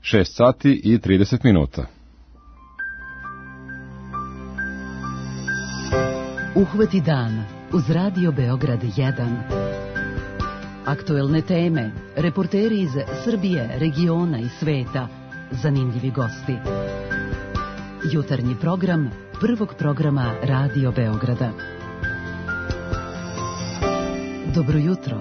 6 sati i 30 minuta. Uhvati dan uz Radio Beograd 1. Aktuelne teme, reporteri iz Srbije, regiona i sveta, zanimljivi gosti. Jutarnji program prvog programa Radio Beograda. Dobro jutro.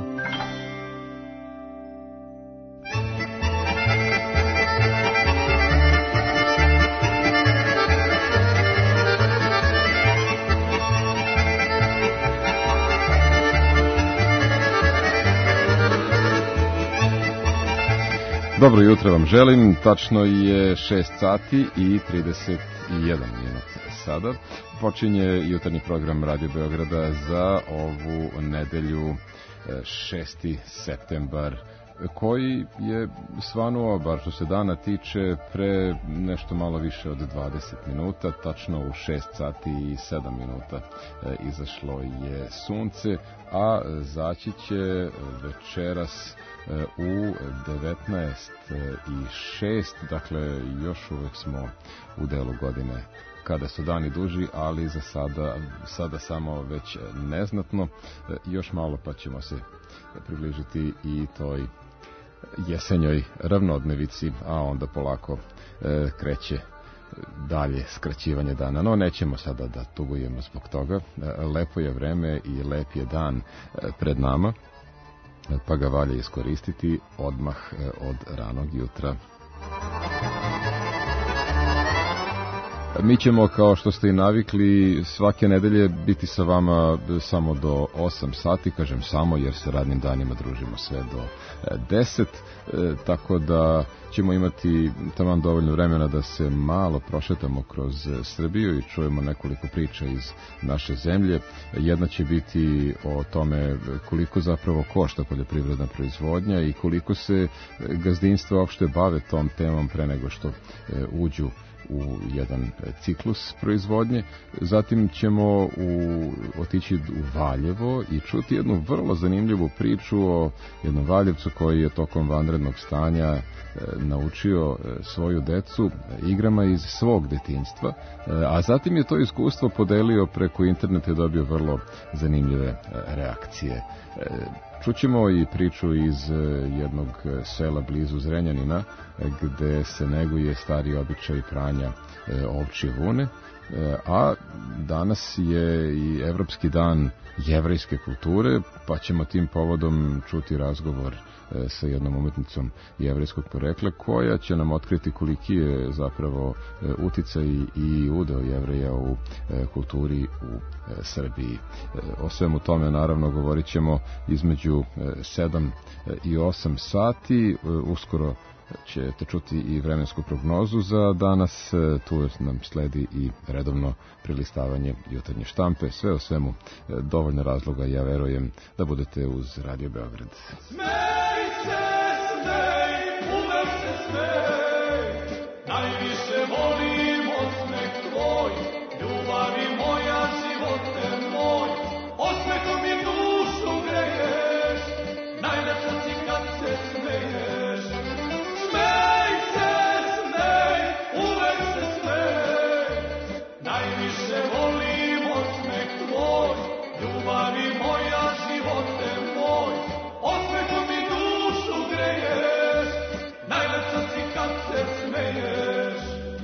Dobro jutro vam želim, tačno je 6 sati i 31 minut sada. Počinje jutarnji program Radio Beograda za ovu nedelju 6. septembar, koji je svanuo, bar što se dana tiče, pre nešto malo više od 20 minuta, tačno u 6 sati i 7 minuta izašlo je sunce, a zaći će večeras u 19:06, dakle još uvek smo u delu godine kada su dani duži, ali za sada samo već neznatno, još malo pa ćemo se približiti i toj jesenjoj ravnodnevici, a onda polako kreće dalje skraćivanje dana. No, nećemo sada da tugujemo zbog toga. Lepo je vreme i lep je dan pred nama, pa ga valja iskoristiti odmah od ranog jutra. Mi ćemo, kao što ste i navikli, svake nedelje biti sa vama samo do 8 sati, kažem samo jer se radnim danima družimo sve do 10, tako da ćemo imati taman dovoljno vremena da se malo prošetamo kroz Srbiju i čujemo nekoliko priča iz naše zemlje. Jedna će biti o tome koliko zapravo košta poljoprivredna proizvodnja i koliko se gazdinstva uopšte bave tom temom pre nego što uđu u jedan ciklus proizvodnje. Zatim ćemo otići u Valjevo i čuti jednu vrlo zanimljivu priču o jednom Valjevcu koji je tokom vanrednog stanja naučio svoju decu igrama iz svog detinjstva, a zatim je to iskustvo podelio preko interneta i dobio vrlo zanimljive reakcije. Čućemo i priču iz jednog sela blizu Zrenjanina, gde se neguje stari običaj pranja ovčje vune, a danas je i Evropski dan jevrejske kulture, pa ćemo tim povodom čuti razgovor sa jednom umetnicom jevrejskog porekla, koja će nam otkriti koliki je zapravo uticaj i udeo Jevreja u kulturi u Srbiji. O svemu tome naravno govorit ćemo između 7 i 8 sati. Uskoro ćete čuti i vremensku prognozu za danas. Tu nam sledi i redovno prilistavanje jutarnje štampe. Sve o svemu dovoljno razloga, ja verujem, da budete uz Radio Beograd. Smej se, uvek se smej, najviše volim osmeh tvoj, ljubavi moja, živote moj, osmehom mi dušu greješ, najlepša si kad se smeješ. Smej se, uvek se smej, najviše volim osmeh tvoj, ljubavi moja, živote moj, osmehom mi dušu greješ, najlepša si kad se smeješ.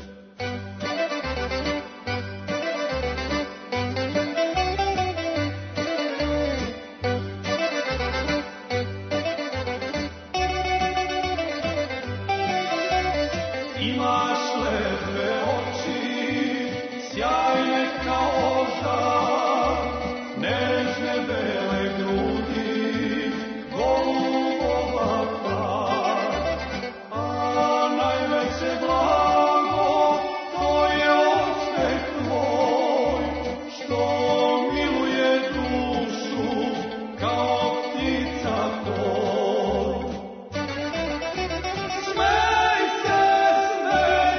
Imaš lepe oči, sjajne kao žar, nežne bele grudi, golubova par. A najveće blago, to je osmeh tvoj, što miluje dušu kao ptica toj. Smej se,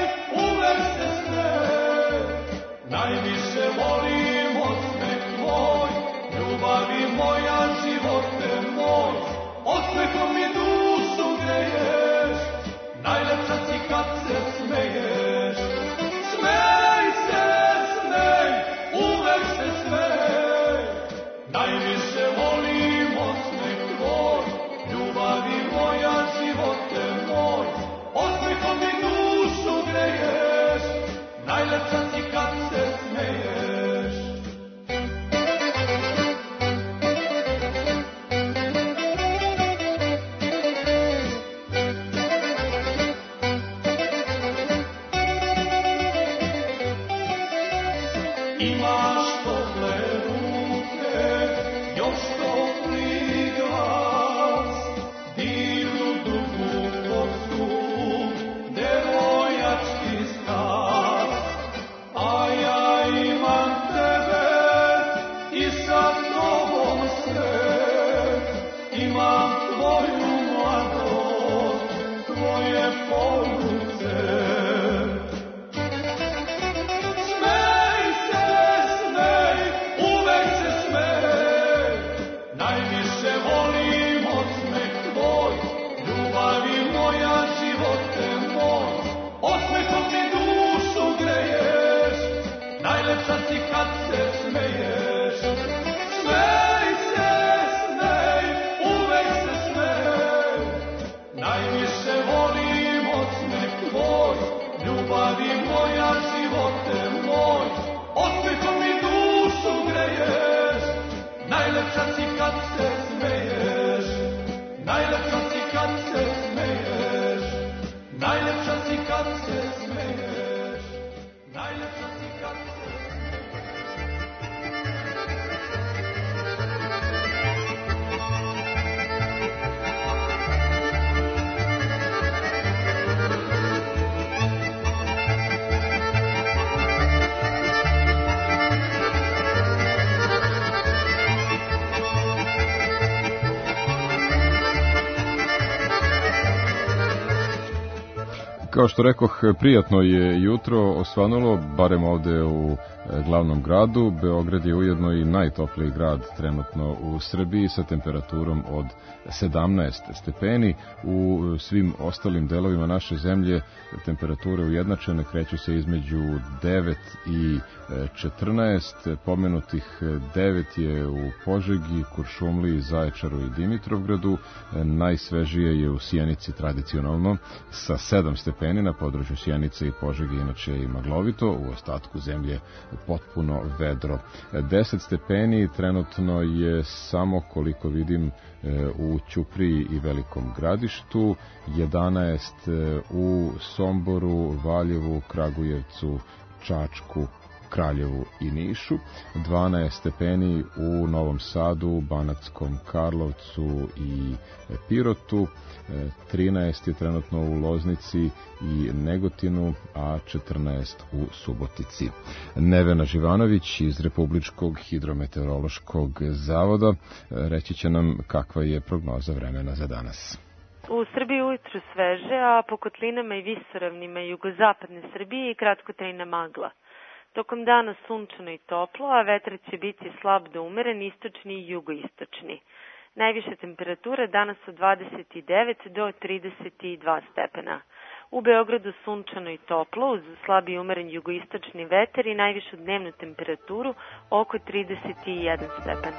Kao što rekoh, prijatno je jutro osvanulo, barem ovde u glavnom gradu. Beograd je ujedno i najtopliji grad trenutno u Srbiji sa temperaturom od 17 stepeni. U svim ostalim delovima naše zemlje temperature ujednačene kreću se između 9 i 14. Pomenutih 9 je u Požegi, Kuršumliji, Zaječaru i Dimitrovgradu. Najsvežije je u Sjenici tradicionalno sa 7 stepeni, na području Sjenice i Požege inače i maglovito, u ostatku zemlje potpuno vedro. 10 stepeni trenutno je samo, koliko vidim, u Ćupriji i Velikom Gradištu, 11 u Somboru, Valjevu, Kragujevcu, Čačku, Kraljevu i Nišu, 12 stepeni u Novom Sadu, Banatskom Karlovcu i Pirotu, 13 je trenutno u Loznici i Negotinu, a 14 u Subotici. Nevena Živanović iz Republičkog hidrometeorološkog zavoda reći će nam kakva je prognoza vremena za danas. U Srbiji ujutru sveže, a po kotlinama i visoravnima jugozapadne Srbije i kratkotrajna magla. Tokom dana sunčano i toplo, a vetar će biti slab do umeren, istočni i jugoistočni. Najviše temperature danas od 29 do 32 stepena. U Beogradu sunčano i toplo, uz slab i umeren jugoistočni vetar i najvišu dnevnu temperaturu oko 31 stepen.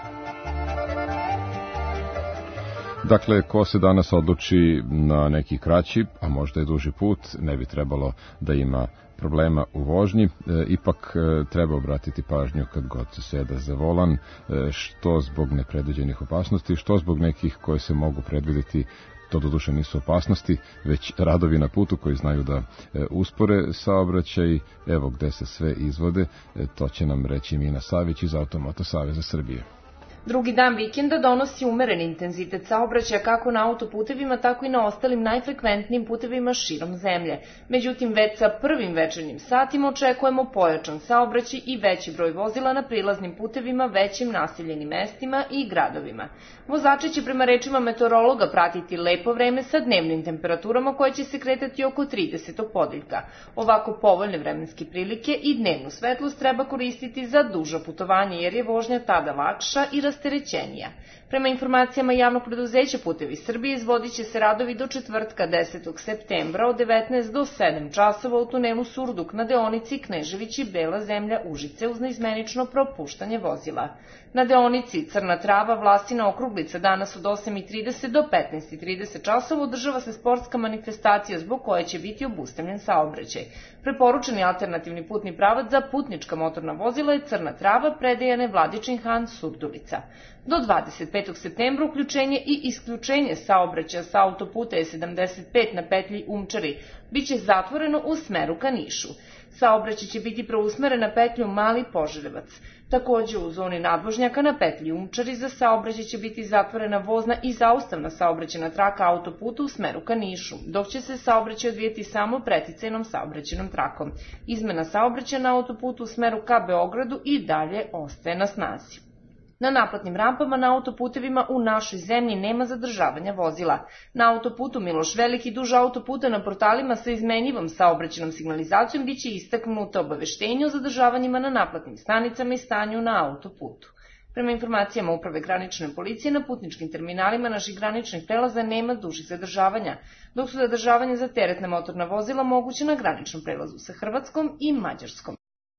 Dakle, ko se danas odluči na neki kraći, a možda i duži put, ne bi trebalo da ima problema u vožnji. Ipak treba obratiti pažnju kad god se seda za volan, što zbog nepredviđenih opasnosti, što zbog nekih koje se mogu predvideti. To doduše nisu opasnosti, već radovi na putu koji znaju da uspore saobraćaj. Evo gde se sve izvode, to će nam reći Mina Savić iz Automoto Saveza Srbije. Drugi dan vikenda donosi umeren intenzitet saobraćaja kako na autoputevima, tako i na ostalim najfrekventnijim putevima širom zemlje. Međutim, već sa prvim večernjim satima očekujemo pojačan saobraćaj i veći broj vozila na prilaznim putevima, većim naseljenim mestima i gradovima. Vozači će prema rečima meteorologa pratiti lepo vreme sa dnevnim temperaturama koje će se kretati oko 30. podeljka. Ovako povoljne vremenske prilike i dnevnu svetlost treba koristiti za duža putovanja jer je vožnja tada lakša i rasterećenija. Prema informacijama javnog preduzeća Putevi Srbije izvodit će se radovi do četvrtka 10. septembra od 19 do 7 časova u tunelu Surduk na deonici Knežević i Bela zemlja Užice uz neizmenično propuštanje vozila. Na deonici Crna Trava Vlasina Okruglica danas od 8:30 do 15:30 časova održava se sportska manifestacija zbog koje će biti obustavljen saobraćaj. Preporučeni alternativni putni pravac za putnička motorna vozila je Crna Trava, Predejane, Vladičin Han, Surdulica. Do 25. septembra uključenje i isključenje saobraćaja sa autoputa E75 na petlji Umčari biće zatvoreno u smeru ka Nišu. Saobraćaj će biti preusmeren na petlju Mali Požarevac. Takođe u zoni nadvožnjaka na petlji Umčari za saobraćaj će biti zatvorena vozna i zaustavna saobraćajna traka autoputa u smeru ka Nišu, dok će se saobraćaj odvijeti samo preticajnom saobraćajnom trakom. Izmena saobraćaja na autoputu u smeru ka Beogradu i dalje ostaje na snazi. Na naplatnim rampama na autoputevima u našoj zemlji nema zadržavanja vozila. Na autoputu Miloš Veliki duž autoputa na portalima sa izmenjivom saobraćajnom signalizacijom biće istaknuto obaveštenje o zadržavanjima na naplatnim stanicama i stanju na autoputu. Prema informacijama Uprave granične policije, na putničkim terminalima naših graničnih prelaza nema dužih zadržavanja, dok su zadržavanja za teretna motorna vozila moguće na graničnom prelazu sa Hrvatskom i Mađarskom.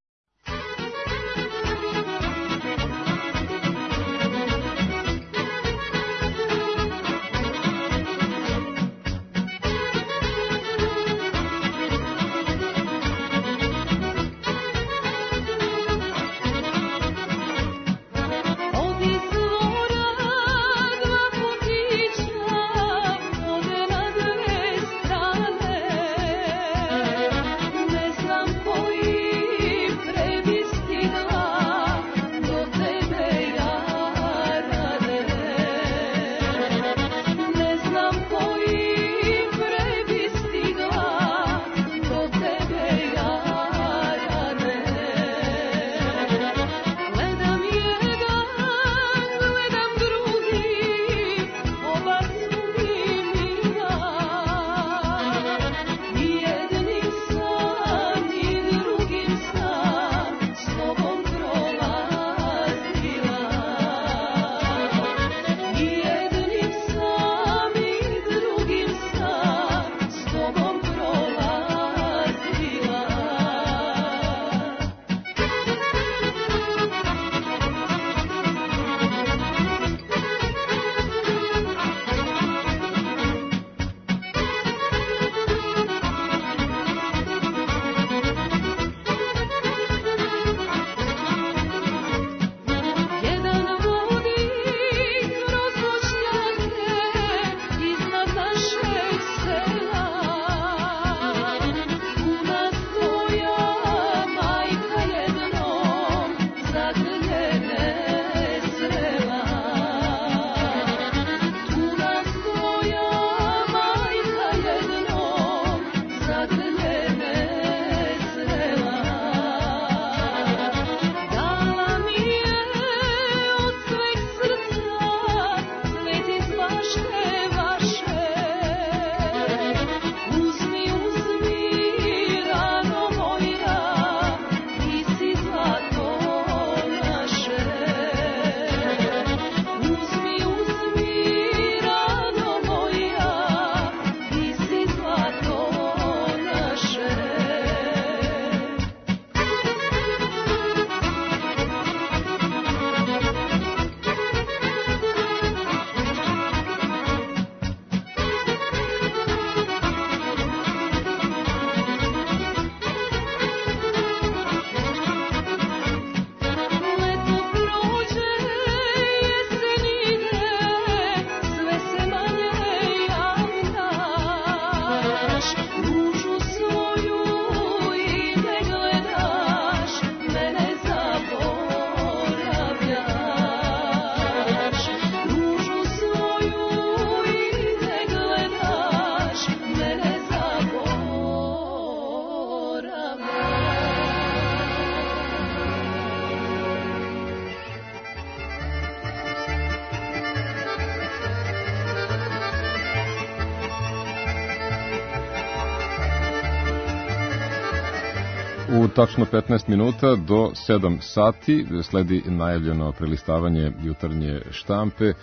U tačno 15 minuta do 7 sati sledi najavljeno prelistavanje jutarnje štampe,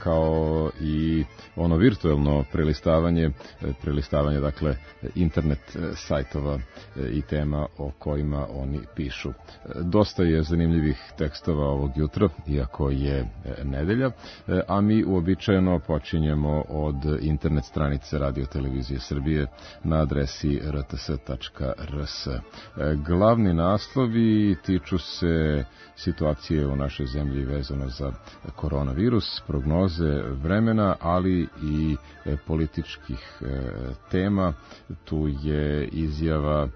kao i ono virtuelno prelistavanje dakle internet sajtova i tema o kojima oni pišu. Dosta je zanimljivih tekstova ovog jutra, iako je nedelja, a mi uobičajeno počinjemo od internet stranice Radio Televizije Srbije na adresi rts.rs. Glavni naslovi tiču se situacije u našoj zemlji vezano za koronavirus, prognoze vremena, ali i političkih tema. Tu je izjava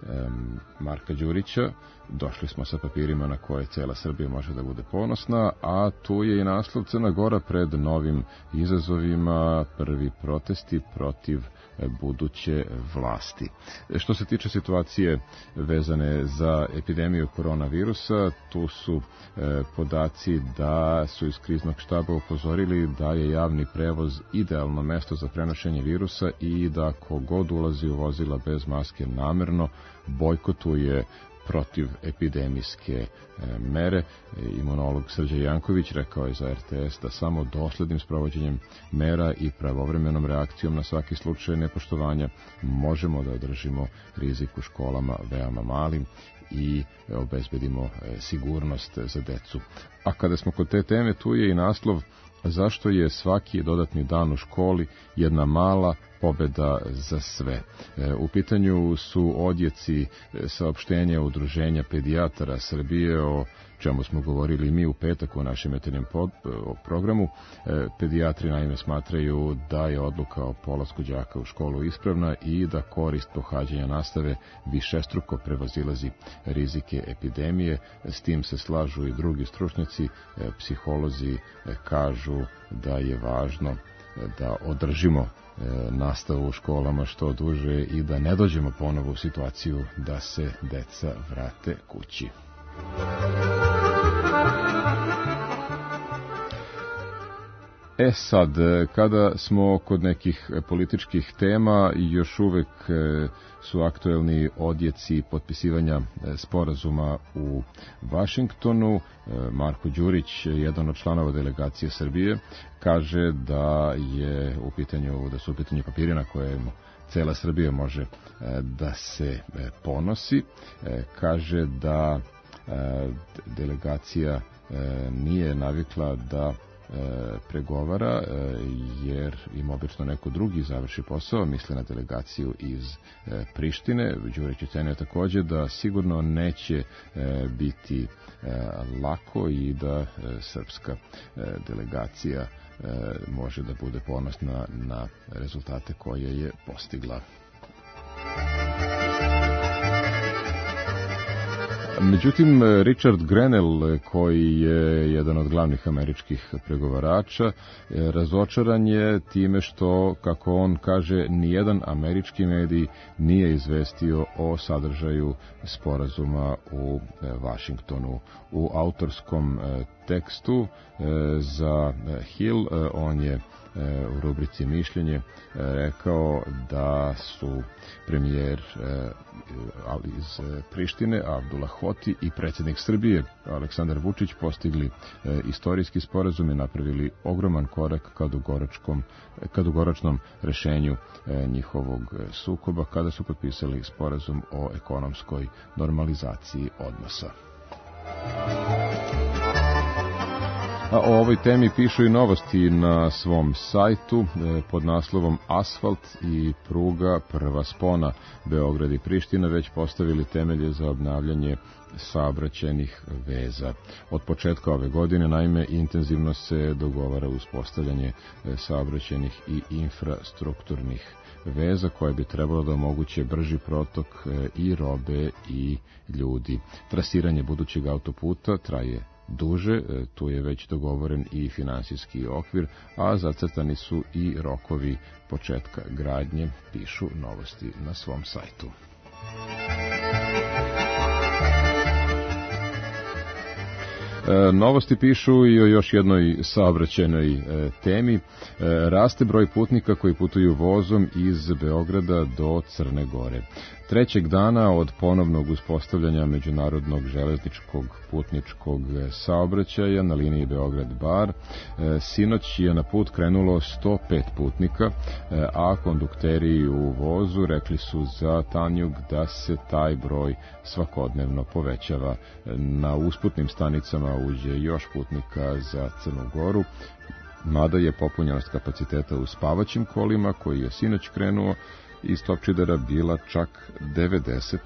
Marka Đurića, došli smo sa papirima na koje cela Srbija može da bude ponosna, a tu je i naslov Crna Gora pred novim izazovima, prvi protesti protiv buduće vlasti. Što se tiče situacije vezane za epidemiju koronavirusa, tu su podaci da su iz kriznog štaba upozorili da je javni prevoz idealno mesto za prenošenje virusa i da kogod ulazi u vozila bez maske namerno bojkotuje protiv epidemijske mere. Imunolog Srđan Janković rekao je za RTS da samo doslednim sprovođenjem mera i pravovremenom reakcijom na svaki slučaj nepoštovanja možemo da održimo rizik u školama veoma malim i obezbedimo sigurnost za decu. A kada smo kod te teme, tu je i naslov zašto je svaki dodatni dan u školi jedna mala pobeda za sve. U pitanju su odjeci saopštenja Udruženja pedijatara Srbije, o čemu smo govorili mi u petak u našem jutarnjem programu. Pedijatri naime smatraju da je odluka o polasku đaka u školu ispravna i da korist pohađanja nastave višestruko prevazilazi rizike epidemije. S tim se slažu i drugi stručnjaci. Psiholozi kažu da je važno da održimo nastavu u školama što duže i da ne dođemo ponovo u situaciju da se deca vrate kući. Sad, kada smo kod nekih političkih tema, još uvek su aktuelni odjeci potpisivanja sporazuma u Vašingtonu. Marko Đurić, jedan od članova delegacije Srbije, kaže da su u pitanju papiri na koje cela Srbija može da se ponosi. Kaže da delegacija nije navikla da pregovara, jer im obično neko drugi završi posao, misle na delegaciju iz Prištine. Đurić ocenio takođe da sigurno neće biti lako i da srpska delegacija može da bude ponosna na rezultate koje je postigla. Međutim, Richard Grenell, koji je jedan od glavnih američkih pregovarača, razočaran je time što, kako on kaže, nijedan američki medij nije izvestio o sadržaju sporazuma u Vašingtonu. U autorskom tekstu za Hill on je u rubrici Mišljenje rekao da su premijer iz Prištine Abdullah Hoti i predsjednik Srbije Aleksandar Vučić postigli istorijski sporazum i napravili ogroman korak ka dugoročnom rešenju njihovog sukoba kada su potpisali sporazum o ekonomskoj normalizaciji odnosa. A o ovoj temi pišu i Novosti na svom sajtu pod naslovom Asfalt i pruga prva spona. Beograd i Priština već postavili temelje za obnavljanje saobraćajnih veza. Od početka ove godine, naime, intenzivno se dogovara uspostavljanje saobraćajnih i infrastrukturnih veza koje bi trebalo da omoguće brži protok i robe i ljudi. Trasiranje budućeg autoputa traje duže, tu je već dogovoren i finansijski okvir, a zacrtani su i rokovi početka gradnje, pišu Novosti na svom sajtu. Novosti pišu i o još jednoj saobraćajnoj temi. Raste broj putnika koji putuju vozom iz Beograda do Crne Gore. Trećeg dana od ponovnog uspostavljanja međunarodnog železničkog putničkog saobraćaja na liniji Beograd-Bar, sinoć je na put krenulo 105 putnika, a kondukteri u vozu rekli su za Tanjug da se taj broj svakodnevno povećava. Na usputnim stanicama uđe još putnika za Crnu Goru, mada je popunjenost kapaciteta u spavaćim kolima, koji je sinoć krenuo iz Topčidara, bila čak 90%.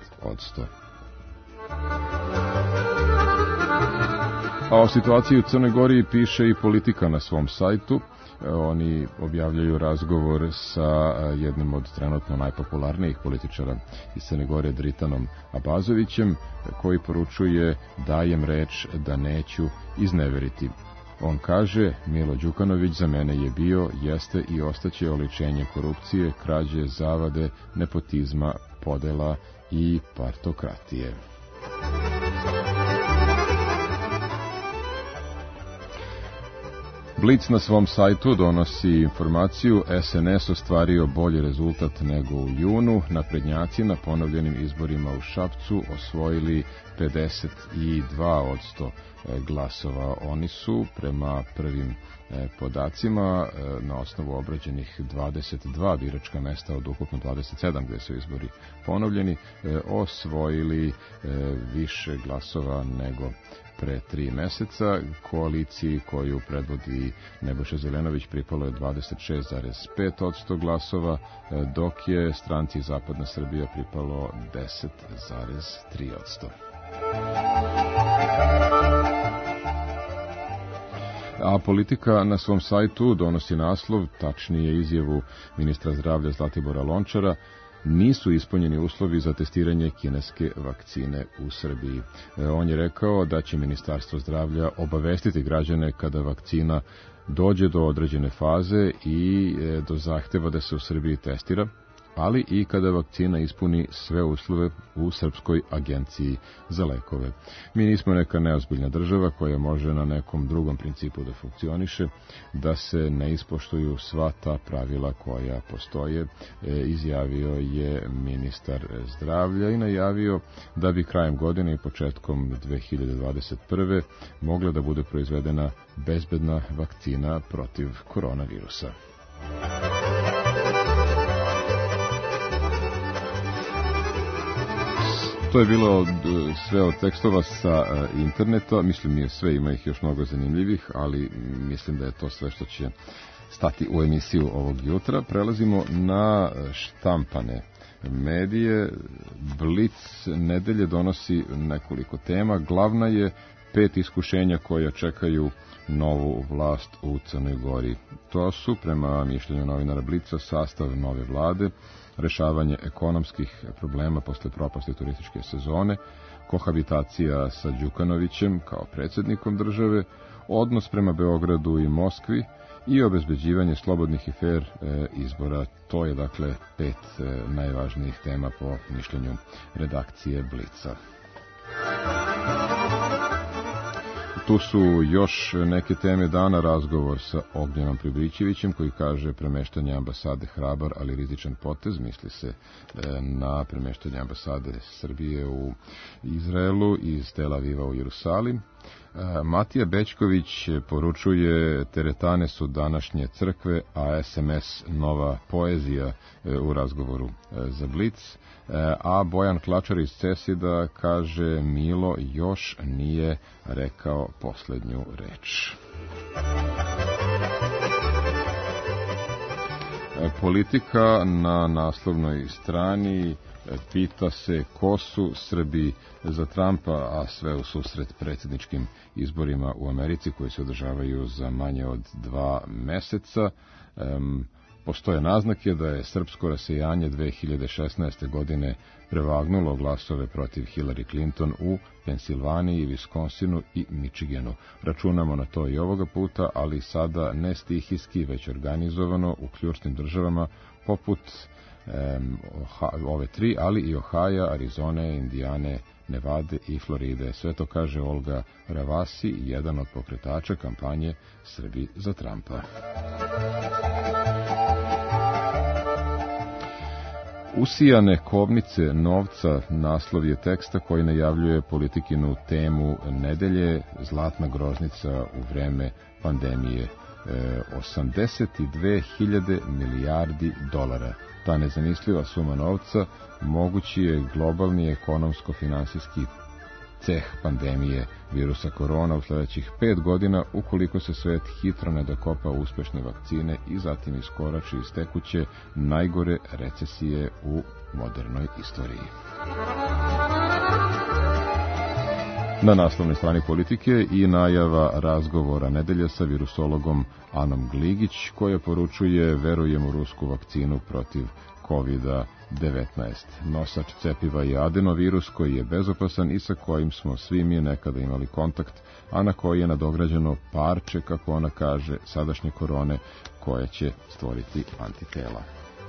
A o situaciji u Crnoj Gori piše i Politika na svom sajtu. Oni objavljaju razgovor sa jednim od trenutno najpopularnijih političara iz Crne Gore, Dritanom Abazovićem, koji poručuje: dajem reč da neću izneveriti On kaže, Milo Đukanović za mene je bio, jeste i ostaće oličenje korupcije, krađe, zavade, nepotizma, podela i partokratije. Blic na svom sajtu donosi informaciju SNS ostvario bolji rezultat nego u junu. Naprednjaci na ponovljenim izborima u Šapcu osvojili 52% glasova. Oni su prema prvim podacima na osnovu obrađenih 22 biračka mesta od ukupno 27 gde su izbori ponovljeni osvojili više glasova nego pre 3 meseca. Koaliciji koju predvodi Nebojša Zelenović pripalo je 26,5% glasova, dok je stranci Zapadna Srbija pripalo 10,3%. A Politika na svom sajtu donosi naslov, tačnije izjavu ministra zdravlja Zlatibora Lončara, nisu ispunjeni uslovi za testiranje kineske vakcine u Srbiji. On je rekao da će Ministarstvo zdravlja obavestiti građane kada vakcina dođe do određene faze i do zahteva da se u Srbiji testira, ali i kada vakcina ispuni sve uslove u Srpskoj agenciji za lekove. Mi nismo neka neozbiljna država koja može na nekom drugom principu da funkcioniše, da se ne ispoštuju sva ta pravila koja postoje, izjavio je ministar zdravlja i najavio da bi krajem godine i početkom 2021. mogla da bude proizvedena bezbedna vakcina protiv koronavirusa. To je bilo sve od tekstova sa interneta, mislim nije sve, ima ih još mnogo zanimljivih, ali mislim da je to sve što će stati u emisiju ovog jutra. Prelazimo na štampane medije. Blic nedelje donosi nekoliko tema. Glavna je 5 iskušenja koja čekaju novu vlast u Crnoj Gori. To su, prema mišljenju novinara Blica, sastav nove vlade, rešavanje ekonomskih problema posle propasti turističke sezone, kohabitacija sa Đukanovićem kao predsjednikom države, odnos prema Beogradu i Moskvi i obezbeđivanje slobodnih i fair izbora. To je dakle 5 najvažnijih tema po mišljenju redakcije Blica. Tu su još neke teme dana, razgovor sa Ognjenom Pribrićevićem koji kaže premeštanje ambasade hrabar, ali rizičan potez, misli se na premeštanje ambasade Srbije u Izraelu iz Tel Aviva u Jerusalim. Matija Bećković poručuje teretane su današnje crkve, a SMS nova poezija u razgovoru za Blic, a Bojan Klačar iz Cesida kaže Milo još nije rekao poslednju reč. Politika na naslovnoj strani pita se ko su Srbi za Trumpa, a sve u susret predsjedničkim izborima u Americi koji se održavaju za manje od 2 meseca. Postoje naznake da je srpsko rasejanje 2016. godine prevagnulo glasove protiv Hillary Clinton u Pensilvaniji, Viskonsinu i Michiganu. Računamo na to i ovoga puta, ali sada ne stihijski, već organizovano u ključnim državama poput ove 3, ali i Ohaja, Arizone, Indijane, Nevade i Floride. Sve to kaže Olga Ravasi, jedan od pokretača kampanje Srbi za Trumpa. Usijane kovnice novca naslov je teksta koji najavljuje Politikinu temu nedelje, zlatna groznica u vreme pandemije. 82.000 milijardi dolara. Ta nezamisliva suma novca mogući je globalni ekonomsko-finansijski ceh pandemije virusa korona u sljedećih 5 godina ukoliko se svet hitro ne dokopa uspešne vakcine i zatim iskorači iz tekuće najgore recesije u modernoj istoriji. Na naslovnoj strani Politike i najava razgovora nedelje sa virusologom Anom Gligić koja poručuje verujem u rusku vakcinu protiv COVID-19. Nosač cepiva je adenovirus koji je bezopasan i sa kojim smo svi mi nekada imali kontakt, a na koji je nadograđeno parče, kako ona kaže, sadašnje korone koja će stvoriti antitela.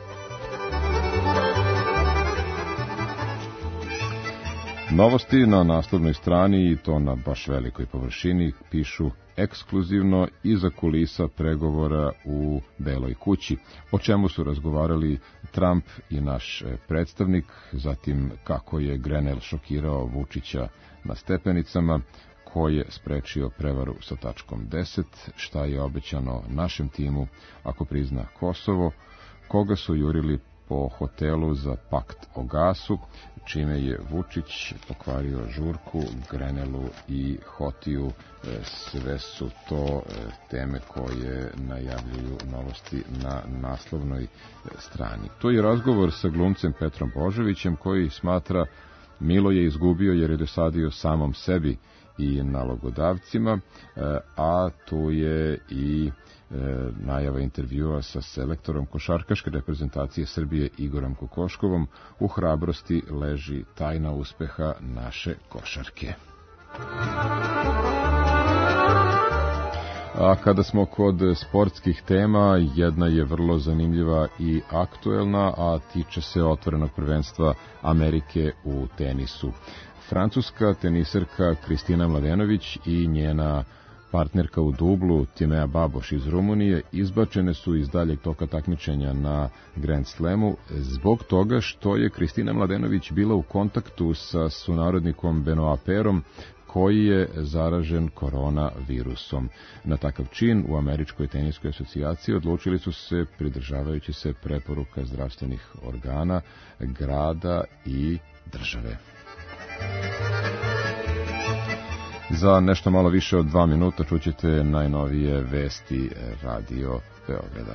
Novosti na naslovnoj strani, i to na baš velikoj površini, pišu ekskluzivno iza kulisa pregovora u Beloj kući, o čemu su razgovarali Trump i naš predstavnik, zatim kako je Grenell šokirao Vučića na stepenicama, ko je sprečio prevaru sa tačkom 10, šta je obećano našem timu ako prizna Kosovo, koga su jurili po hotelu za pakt o gasu, čime je Vučić pokvario žurku, Grenellu i Hotiju. Sve su to teme koje najavljuju Novosti na naslovnoj strani. To je razgovor sa glumcem Petrom Božovićem, koji smatra Milo je izgubio jer je dosadio samom sebi i nalogodavcima, a tu je i najava intervjua sa selektorom košarkaške reprezentacije Srbije Igorom Kokoškovom. U hrabrosti leži tajna uspeha naše košarke. A kada smo kod sportskih tema, jedna je vrlo zanimljiva i aktuelna, a tiče se otvorenog prvenstva Amerike u tenisu. Francuska teniserka Kristina Mladenović i njena partnerka u dublu Timea Baboš iz Rumunije izbačene su iz daljeg toka takmičenja na Grand Slamu zbog toga što je Kristina Mladenović bila u kontaktu sa sunarodnikom Benoit Pairom, koji je zaražen koronavirusom. Na takav čin u Američkoj teniskoj asocijaciji odlučili su se, pridržavajući se preporuka zdravstvenih organa, grada i države. Za nešto malo više od 2 minuta čućete najnovije vesti Radio Beograda.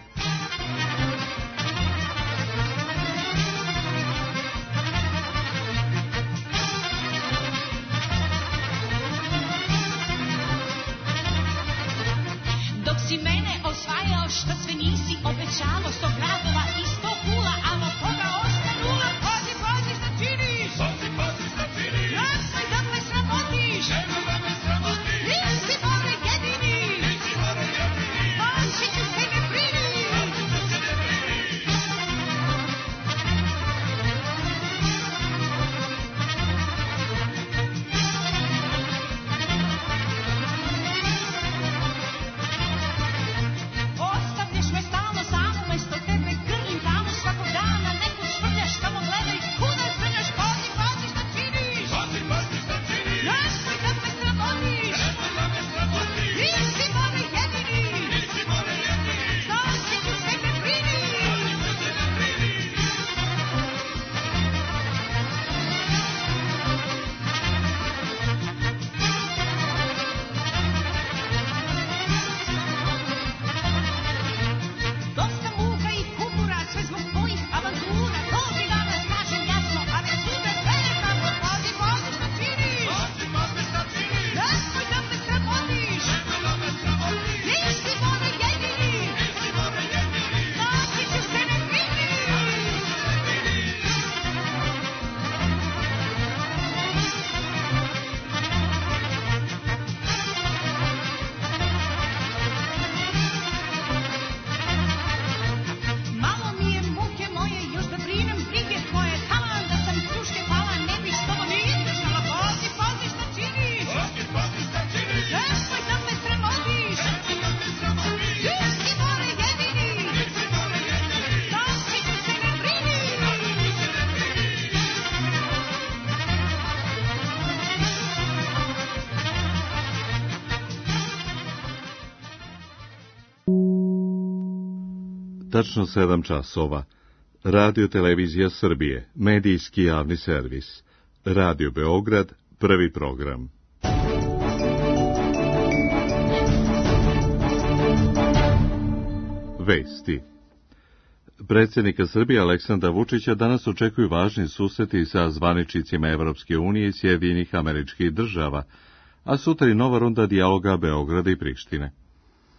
Dok si mene osvajao, šta sve nisi obećalo, 100 gradova i 100 kula, alo koga osta nula, pazi, pazi šta činiš, pazi, pazi šta činiš, jasaj da me sramotiš, nema da me sramotiš, nisi more jedini, nisi more jedini, pazi ću se ne brini, pazi ću se ne brini. Ostavljaš me stalno samo, mesto tebe grlim tamo svakog dana, neku švrljaš tamo, gledaj kuda crnjaš, pazi, pazi šta činiš, pazi, pazi šta činiš, nemoj da me sramotiš, nemoj da me sramotiš, nisi more jedini, nisi more jedini, pazi ću se ne brini, pazi ću se ne brini. Dosta muka i kumbura, sve zbog tvojih avantura, to ti danas kažem jasno, a ne sude pere kako, pazi, pazi šta činiš, pazi, pazi šta činiš, nemoj da me sramotiš, nemoj da me sramotiš, nisi more jedini, nisi more jedini, pazi ću se ne brini, pazi ću se ne brini. Malo mi je muke moje, još da brinem brige tvoje, taman da sam kruške pala, ne bi s tobom izdržala, pazi, pazi šta činiš, pazi, pazi šta činiš, nemoj da me sramotiš, nemoj da me sramotiš, nisi more jedini, nisi more jedini, pazi ću se ne brini, pazi ću se ne brini. Tačno 7 časova. Radio Televizija Srbije, medijski javni servis. Radio Beograd, prvi program. Vesti. Predsjednika Srbije Aleksandra Vučića danas očekuju važni susreti sa zvaničnicima Evropske unije i Sjedinjenih Američkih Država, a sutra i nova runda dijaloga Beograda i Prištine.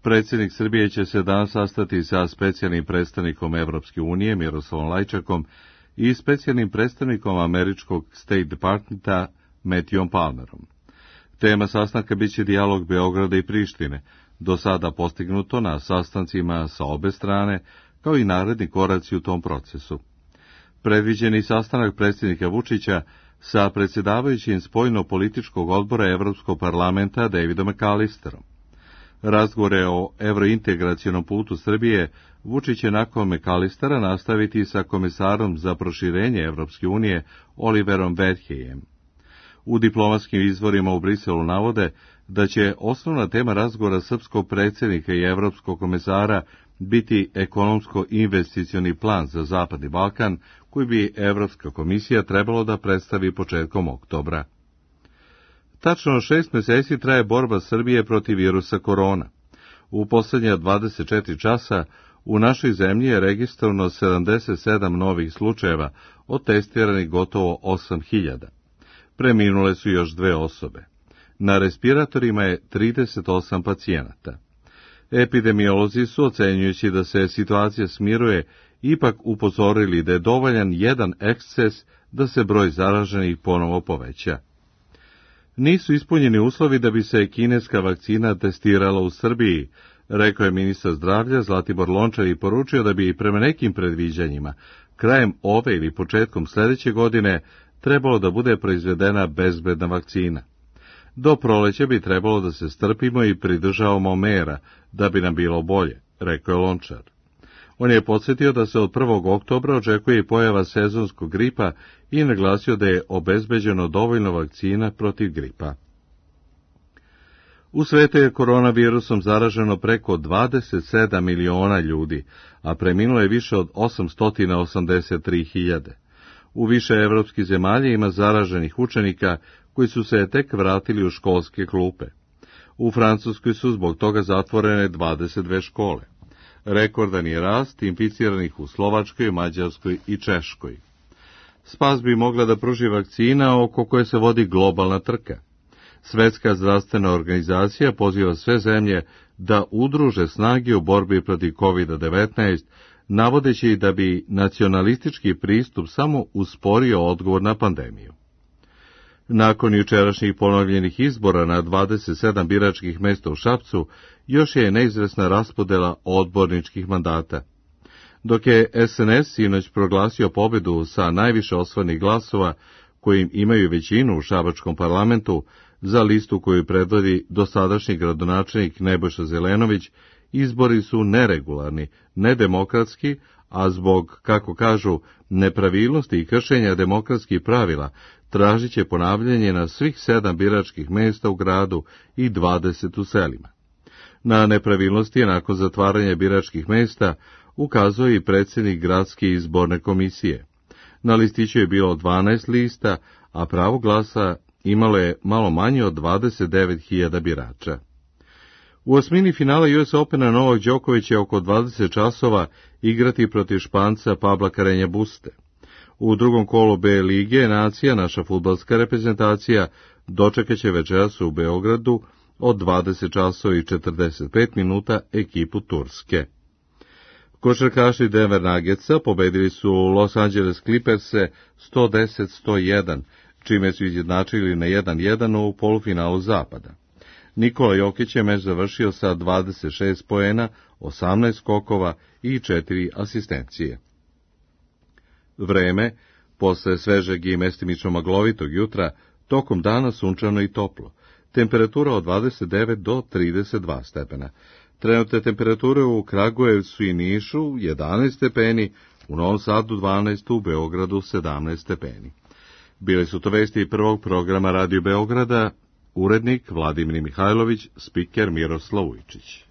Predsjednik Srbije će se danas sastati sa specijalnim predstavnikom Evropske unije Miroslavom Lajčakom i specijalnim predstavnikom američkog State Departmenta Matthewom Palmerom. Tema sastanka biće dijalog Beograda i Prištine, do sada postignuto na sastancima sa obe strane, kao i naredni koraci u tom procesu. Predviđeni sastanak predsjednika Vučića sa predsjedavajućim spoljno-političkog odbora Evropskog parlamenta Davidom McAllisterom. Razgovore o evrointegracionom putu Srbije Vučić će nakon McAllistera nastaviti sa komesarom za proširenje Evropske unije Oliverom Verhejem. U diplomatskim izvorima u Briselu navode da će osnovna tema razgovora srpskog predsjednika i evropskog komesara biti ekonomsko-investicioni plan za Zapadni Balkan, koji bi Evropska komisija trebalo da predstavi početkom oktobra. Tačno 6 meseci traje borba Srbije protiv virusa korona. U posljednja 24 časa u našoj zemlji je registrovano 77 novih slučajeva, od testiranih gotovo 8.000. Preminule su još 2 osobe. Na respiratorima je 38 pacijenata. Epidemiolozi su, ocenjujući da se situacija smiruje, ipak upozorili da je dovoljan jedan eksces da se broj zaraženih ponovo poveća. Nisu ispunjeni uslovi da bi se kineska vakcina testirala u Srbiji, rekao je ministar zdravlja Zlatibor Lončar i poručio da bi prema nekim predviđanjima krajem ove ili početkom sljedeće godine trebalo da bude proizvedena bezbedna vakcina. Do proleća bi trebalo da se strpimo i pridržavamo mera da bi nam bilo bolje, rekao je Lončar. On je podsjetio da se od 1. oktobra očekuje i pojava sezonskog gripa i naglasio da je obezbeđeno dovoljno vakcina protiv gripa. U svetu je koronavirusom zaraženo preko 27 miliona ljudi, a preminulo je više od 883.000. U više evropskih zemalja ima zaraženih učenika koji su se tek vratili u školske klupe. U Francuskoj su zbog toga zatvorene 22 škole. Rekordan je rast inficiranih u Slovačkoj, Mađarskoj i Češkoj. Spas bi mogla da pruži vakcina oko koje se vodi globalna trka. Svetska zdravstvena organizacija poziva sve zemlje da udruže snage u borbi protiv COVID-19, navodeći da bi nacionalistički pristup samo usporio odgovor na pandemiju. Nakon jučerašnjih ponovljenih izbora na 27 biračkih mesta u Šapcu, još je neizvesna raspodela odborničkih mandata. Dok je SNS sinoć proglasio pobedu sa najviše osvojenih glasova, kojim imaju većinu u šabačkom parlamentu, za listu koju predvodi dosadašnji gradonačelnik Nebojša Zelenović, izbori su neregularni, nedemokratski, a zbog, kako kažu, nepravilnosti i kršenja demokratskih pravila, tražit će ponavljanje na svih 7 biračkih mesta u gradu i 20 u selima. Na nepravilnosti je nakon zatvaranja biračkih mesta ukazuje i predsjednik gradske izborne komisije. Na listiću je bilo 12 lista, a pravo glasa imalo je malo manje od 29.000 birača. U osmini finala US Opena Novak Đoković je oko 20 časova igrati protiv Španca Pabla Carreña Buste. U drugom kolu B lige nacija naša fudbalska reprezentacija dočekat će večeras u Beogradu od 20 časova i 45 minuta ekipu Turske. Košarkaši Denver Nuggetsa pobedili su Los Angeles Clippers-e 110-101, čime su izjednačili na 1-1 u polufinalu zapada. Nikola Jokić je meč završio sa 26 poena, 18 skokova i 4 asistencije. Vreme, posle svežeg i mestimično maglovitog jutra, tokom dana sunčano i toplo. Temperatura od 29 do 32 stepena. Trenutne temperature u Kragujevcu i Nišu 11 stepeni, u Novom Sadu 12, u Beogradu 17 stepeni. Bile su to vesti prvog programa Radio Beograda, urednik Vladimir Mihajlović, spiker Miroslav Ujčić.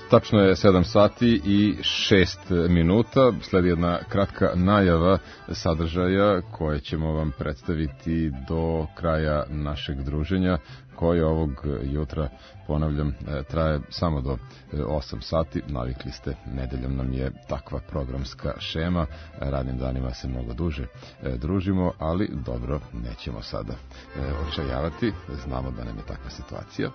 Tačno je 7 sati i 6 minuta. Sledi jedna kratka najava sadržaja koje ćemo vam predstaviti do kraja našeg druženja, koje ovog jutra, ponavljam, traje samo do 8 sati. Navikli ste, nedeljom nam je takva programska šema, radnim danima se mnogo duže družimo, ali dobro, nećemo sada očajavati, znamo da nam je takva situacija.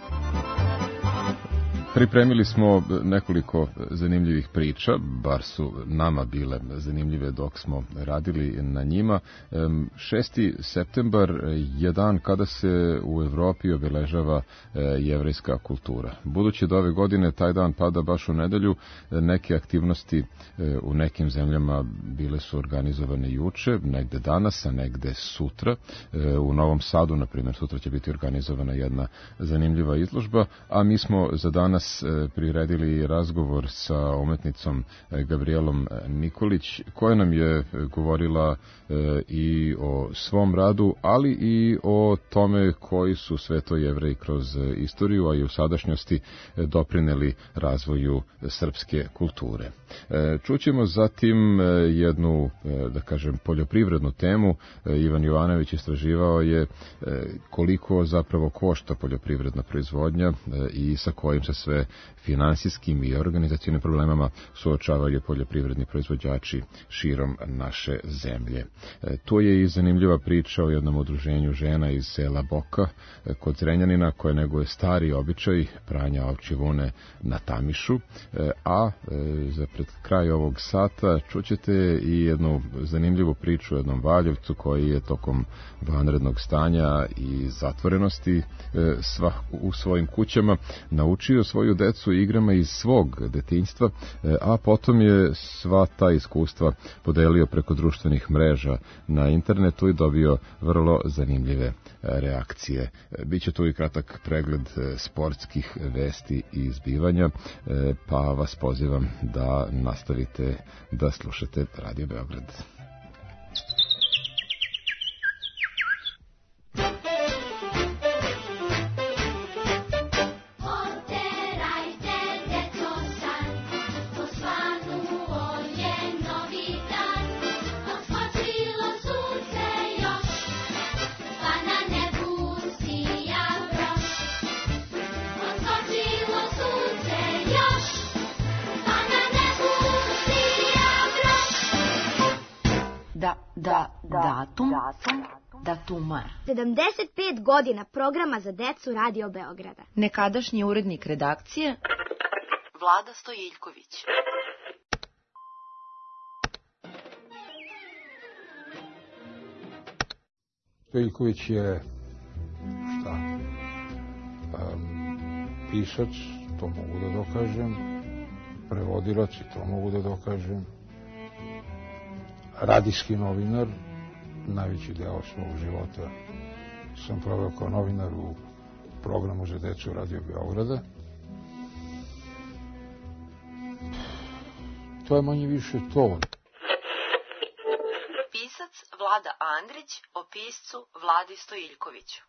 Pripremili smo nekoliko zanimljivih priča, bar su nama bile zanimljive dok smo radili na njima. 6. septembar je dan kada se u Evropi obeležava jevrejska kultura. Budući da ove godine taj dan pada baš u nedelju, neke aktivnosti u nekim zemljama bile su organizovane juče, negde danas, a negde sutra. U Novom Sadu, na primjer, sutra će biti organizovana jedna zanimljiva izložba, a mi smo za danas priredili razgovor sa umetnicom Gabrielom Nikolić, koja nam je govorila i o svom radu, ali i o tome koji su sve to Jevreji kroz istoriju, a i u sadašnjosti doprineli razvoju srpske kulture. Čućemo zatim jednu, da kažem, poljoprivrednu temu. Ivan Jovanović istraživao je koliko zapravo košta poljoprivredna proizvodnja i sa kojim se sve finansijskim i organizacijnim problemama suočavaju poljoprivredni proizvođači širom naše zemlje. To je i zanimljiva priča o jednom udruženju žena iz sela Boka kod Zrenjanina, koje neguje stari običaj pranja ovčje vune na Tamišu, a za pred kraj ovog sata čućete i jednu zanimljivu priču o jednom Valjevcu koji je tokom vanrednog stanja i zatvorenosti u svojim kućama naučio svoju decu igrama iz svog detinjstva, a potom je sva ta iskustva podelio preko društvenih mreža na internetu i dobio vrlo zanimljive reakcije. Biće tu i kratak pregled sportskih vesti i zbivanja, pa vas pozivam da nastavite da slušate Radio Beograd. Datumar. 75 godina programa za decu Radio Beograda. Nekadašnji urednik redakcije Vlada Stojiljković. Stojiljković je pisac, to mogu da dokažem, prevodilac, i to mogu da dokažem, radijski novinar. Najveći deo svog života sam proveo kao novinar u programu za decu Radio Beograda. To je manje više to. Pisac Vlada Andrić o piscu Vladi Stojiljkoviću.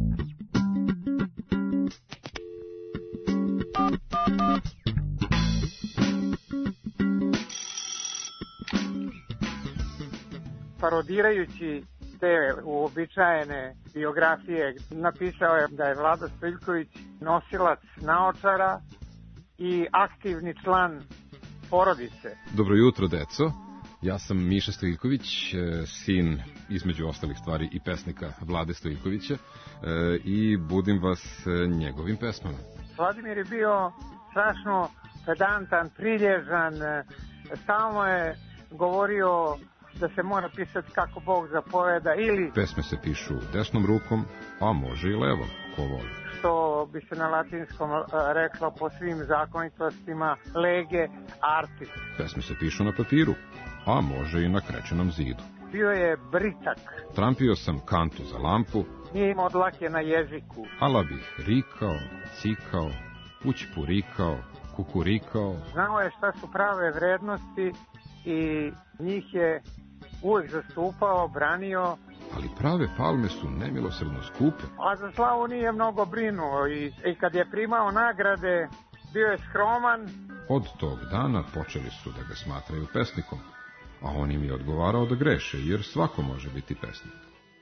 Parodirajući te uobičajene biografije, napisao je da je Vlada Stojiljković nosilac naočara i aktivni član porodice. Dobro jutro, deco. Ja sam Miša Stojiljković, sin, između ostalih stvari, i pesnika Vlade Stojiljkovića, i budim vas njegovim pesmama. Vladimir je bio strašno pedantan, prilježan, stalno je govorio da se mora pisati kako Bog zapoveda, ili... Pesme se pišu desnom rukom, a može i levom, ko voli. Što bi se na latinskom reklo po svim zakonitostima lege artis. Pesme se pišu na papiru, a može i na krečenom zidu. Bio je britak. Trampio sam kantu za lampu. Nije imao dlake na jeziku. Ala bih rikao, cikao, pućpurikao, kukurikao. Znao je šta su prave vrednosti i njih je uvijek zastupao, branio. Ali prave palme su nemilosrdno skupe. A za slavu nije mnogo brinuo i kad je primao nagrade, bio je skroman. Od tog dana počeli su da ga smatraju pesnikom, a on im je odgovarao da greše, jer svako može biti pesnik.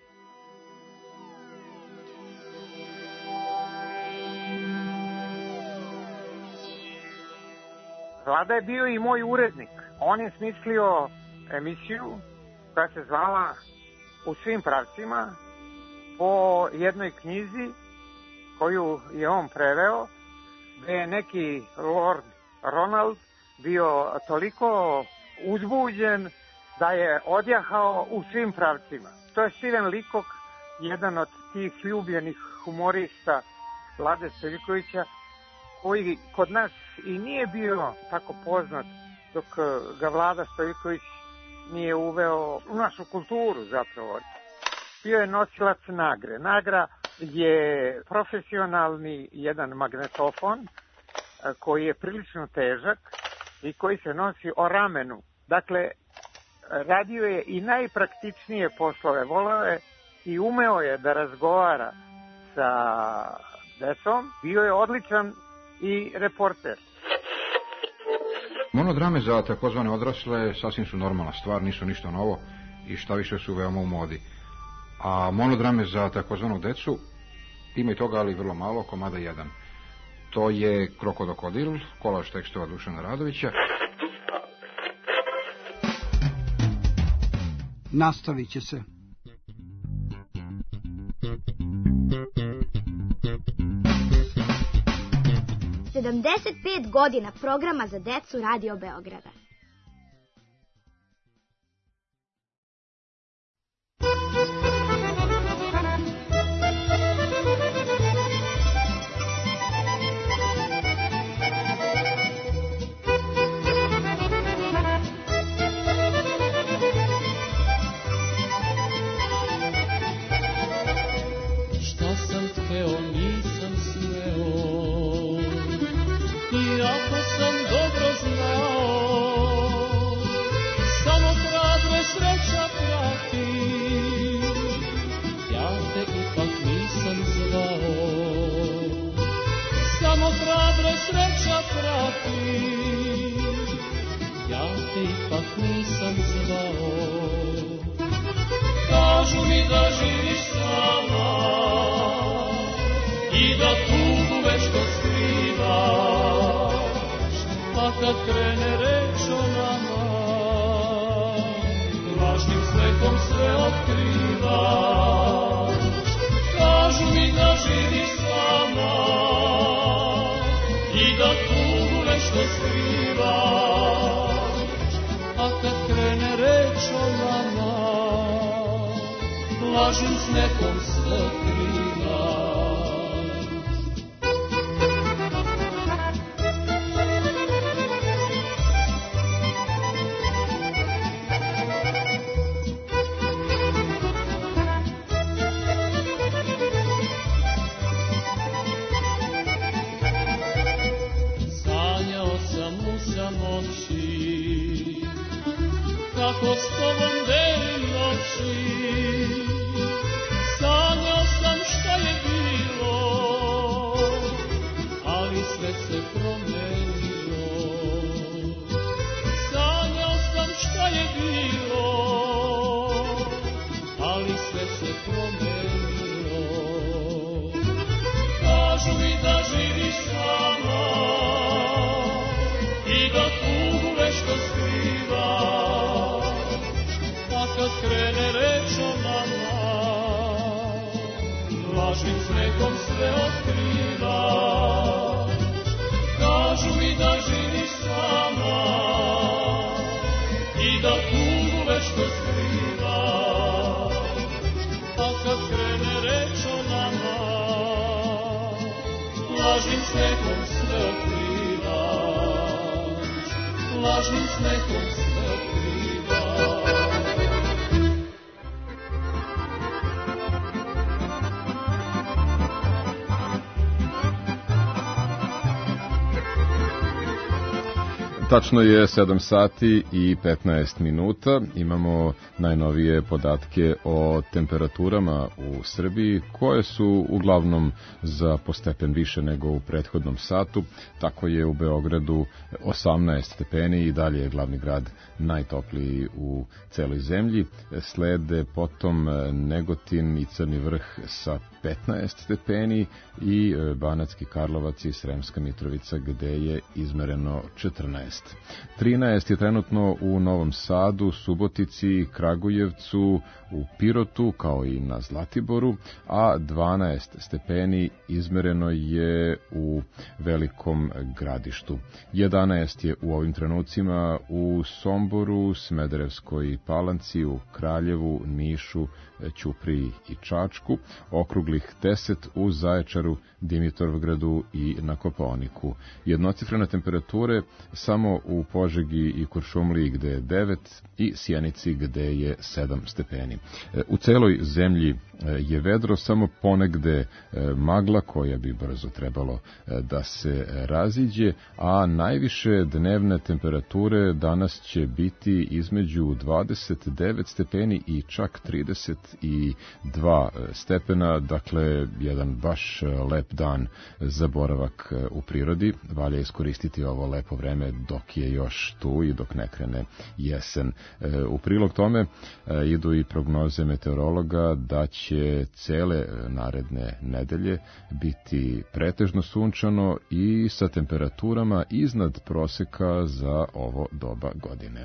Vlada je bio i moj urednik. On je smislio emisiju koja se zvala U svim pravcima po jednoj knjizi koju je on preveo, gde je neki Lord Ronald bio toliko uzbuđen da je odjahao u svim pravcima. To je Steven Leacock, jedan od tih ljubljenih humorista Vlade Stojiljkovića, koji kod nas i nije bio tako poznat dok ga Vlada Stojiljković nije uveo u našu kulturu zapravo. Bio je nosilac Nagre. Nagra je profesionalni jedan magnetofon koji je prilično težak i koji se nosi o ramenu. Dakle, radio je i najpraktičnije poslove. Voleo je i umeo je da razgovara sa decom. Bio je odličan i reporter. Monodrame za takozvane odrasle sasvim su normalna stvar, nisu ništa novo i šta više su veoma u modi. A monodrame za takozvanu decu ima i toga, ali vrlo malo, komada jedan. To je Krokodil, kolaž tekstova Dušana Radovića. Nastavit će se. ...75 godina programa za decu Radio Beograda. Šta sam hteo, nisam smeo, iako sam dobro znao, samo hrabro sreća prati, ja te ipak nisam zvao. Samo hrabro sreća prati, ja te ipak nisam zvao. Kažu mi da živiš sama i da tugu vešto skrivaš, pa kad krene reč o nama, lažnim smekom sve otkrivaš. Kažu mi da živiš sama i da tugu vešto skrivaš, pa kad krene reč o nama, lažnim smekom sve otkrivaš. Sanjao sam u samoći, kako s tobom delim noći. Sanjao sam šta je bilo, ali sve se promenilo. Sanjao sam šta je bilo, ali sve se promenilo. Kažu mi da živiš sama i da tugu vešto skrivaš, pa kad krene reč o nama, lažnim smekom sve otkrivaš. Kažu mi da živiš sama i da tugu vešto skrivaš, pa kad krene reč o nama, lažnim smekom sve otkrivaš. Lažnim smekom sve otkrivaš. Tačno je 7 sati i 15 minuta. Imamo najnovije podatke o temperaturama u Srbiji, koje su uglavnom za po stepen više nego u prethodnom satu. Tako je u Beogradu 18 stepeni i dalje je glavni grad najtopliji u celoj zemlji. Slede potom Negotin i Crni Vrh sa 15 stepeni i Banatski Karlovac i Sremska Mitrovica gde je izmereno 14. 13 je trenutno u Novom Sadu, Subotici, Kragujevcu, u Pirotu kao i na Zlatiboru, a 12 stepeni izmereno je u Velikom Gradištu. 11 je u ovim trenucima u Somboru, Smederevskoj Palanci, u Kraljevu, Nišu, Ćupriji i Čačku, okruglih 10 u Zaječaru, Dimitrovgradu i na Kopaoniku. Jednocifrene temperature samo u Požegi i Kuršumliji gde je 9 i Sjenici gde je 7 stepeni. U celoj zemlji je vedro, samo ponegde magla koja bi brzo trebalo da se raziđe, a najviše dnevne temperature danas će biti između 29 stepeni i čak 32 stepena, dakle jedan baš lep dan za boravak u prirodi. Valja iskoristiti ovo lepo vreme dok je još tu i dok ne krene jesen. U prilog tome idu i prognoze meteorologa da će cele naredne nedelje biti pretežno sunčano i sa temperaturama iznad proseka za ovo doba godine.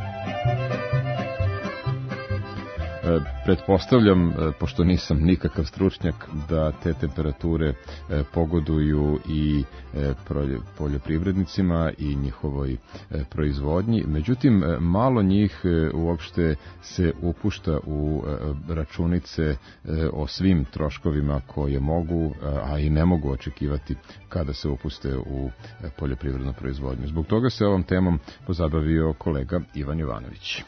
Pretpostavljam, pošto nisam nikakav stručnjak, da te temperature pogoduju i poljoprivrednicima i njihovoj proizvodnji. Međutim, malo njih uopšte se upušta u računice o svim troškovima koje mogu, a i ne mogu očekivati kada se upuste u poljoprivrednu proizvodnju. Zbog toga se ovom temom pozabavio kolega Ivan Jovanović.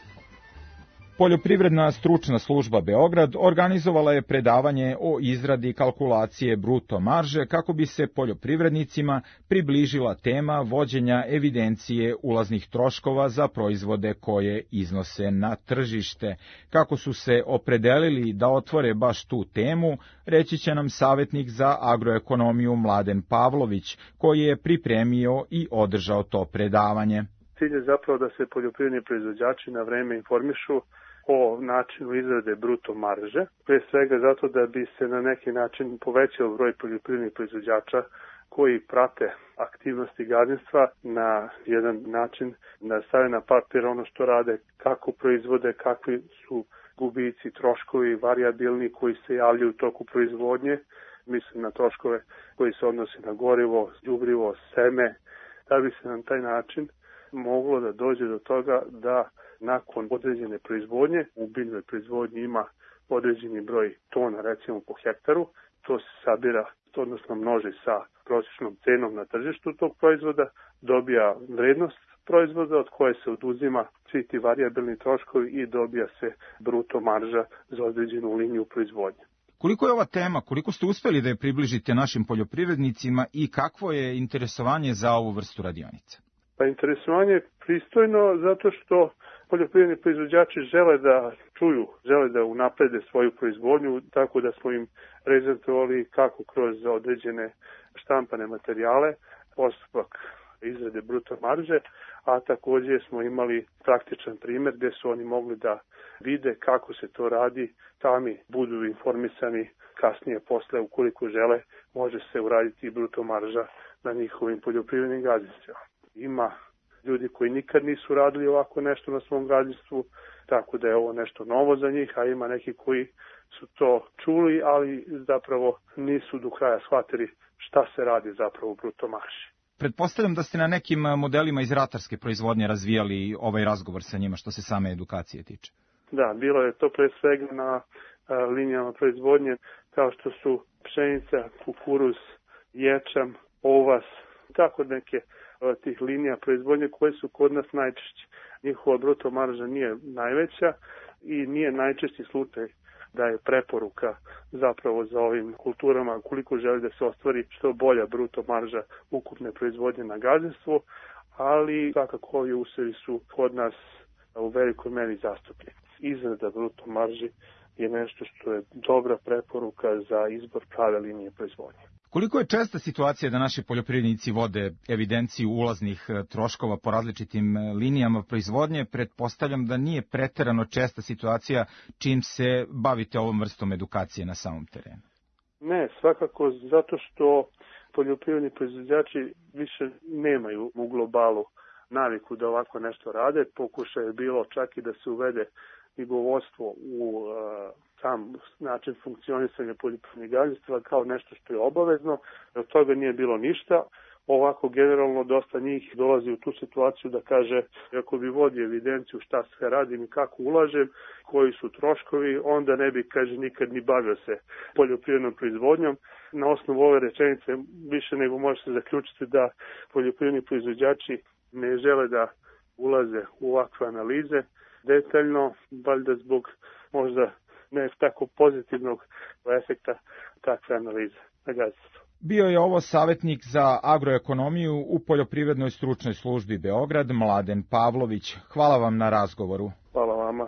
Poljoprivredna stručna služba Beograd organizovala je predavanje o izradi kalkulacije bruto marže kako bi se poljoprivrednicima približila tema vođenja evidencije ulaznih troškova za proizvode koje iznose na tržište. Kako su se opredelili da otvore baš tu temu, reći će nam savjetnik za agroekonomiju Mladen Pavlović, koji je pripremio i održao to predavanje. Cilj je zapravo da se poljoprivredni proizvođači na vreme informišu o načinu izrade bruto marže, pre svega zato da bi se na neki način povećao broj poljoprivrednih proizvođača koji prate aktivnosti gazdinstva na jedan način, da stave na papir ono što rade, kako proizvode, kakvi su gubici, troškovi, varijabilni koji se javljaju u toku proizvodnje, mislim na troškove koji se odnose na gorivo, đubrivo, seme, da bi se na taj način moglo da dođe do toga da nakon određene proizvodnje, u biljnoj proizvodnji ima određeni broj tona, recimo po hektaru, to se sabira, odnosno množi sa prosječnom cenom na tržištu tog proizvoda, dobija vrednost proizvoda od koje se oduzima svi ti varijabilni troškovi i dobija se bruto marža za određenu liniju proizvodnje. Koliko je ova tema, koliko ste uspeli da je približite našim poljoprivrednicima i kakvo je interesovanje za ovu vrstu radionica? Pa interesovanje je pristojno zato što poljoprivredni proizvođači žele da čuju, žele da unaprede svoju proizvodnju, tako da smo im prezentovali kako kroz određene štampane materijale, postupak izrade bruto marže, a takođe smo imali praktičan primer gde su oni mogli da vide kako se to radi, sami budu informisani kasnije posle, ukoliko žele, može se uraditi i bruto marža na njihovim poljoprivrednim gazdinstvima. Ima ljudi koji nikad nisu radili ovako nešto na svom gazdinstvu, tako da je ovo nešto novo za njih, a ima neki koji su to čuli, ali zapravo nisu do kraja shvatili šta se radi zapravo u bruto marži. Pretpostavljam da ste na nekim modelima iz ratarske proizvodnje razvijali ovaj razgovor sa njima što se same edukacije tiče. Da, bilo je to pre svega na linijama proizvodnje kao što su pšenica, kukuruz, ječam, ovas, tako neke tih linija proizvodnje koje su kod nas najčešće. Njihova bruto marža nije najveća i nije najčešći slučaj da je preporuka zapravo za ovim kulturama koliko želi da se ostvari što bolja bruto marža ukupne proizvodnje na gazdinstvu, ali svakako ovi usevi su kod nas u velikoj meri zastupljeni. Izrada bruto marži je nešto što je dobra preporuka za izbor prave linije proizvodnje. Koliko je česta situacija da naši poljoprivrednici vode evidenciju ulaznih troškova po različitim linijama proizvodnje? Pretpostavljam da nije preterano česta situacija čim se bavite ovom vrstom edukacije na samom terenu. Ne, svakako zato što poljoprivredni proizvođači više nemaju u globalu naviku da ovako nešto rade. Pokušaj je bilo čak i da se uvede knjigovodstvo u sam način funkcionisanja poljoprivrednih gazdinstava kao nešto što je obavezno. Od toga nije bilo ništa. Ovako generalno dosta njih dolazi u tu situaciju da kaže ako bi vodio evidenciju šta sve radim i kako ulažem, koji su troškovi, onda ne bi, kaže, nikad ni bavio se poljoprivrednom proizvodnjom. Na osnovu ove rečenice više nego može se zaključiti da poljoprivredni proizvođači ne žele da ulaze u ovakve analize detaljno, valjda zbog možda ne tako pozitivnog efekta takve analize na gazdinstvu. Bio je ovo savjetnik za agroekonomiju u Poljoprivrednoj stručnoj službi Beograd, Mladen Pavlović. Hvala vam na razgovoru. Hvala vama.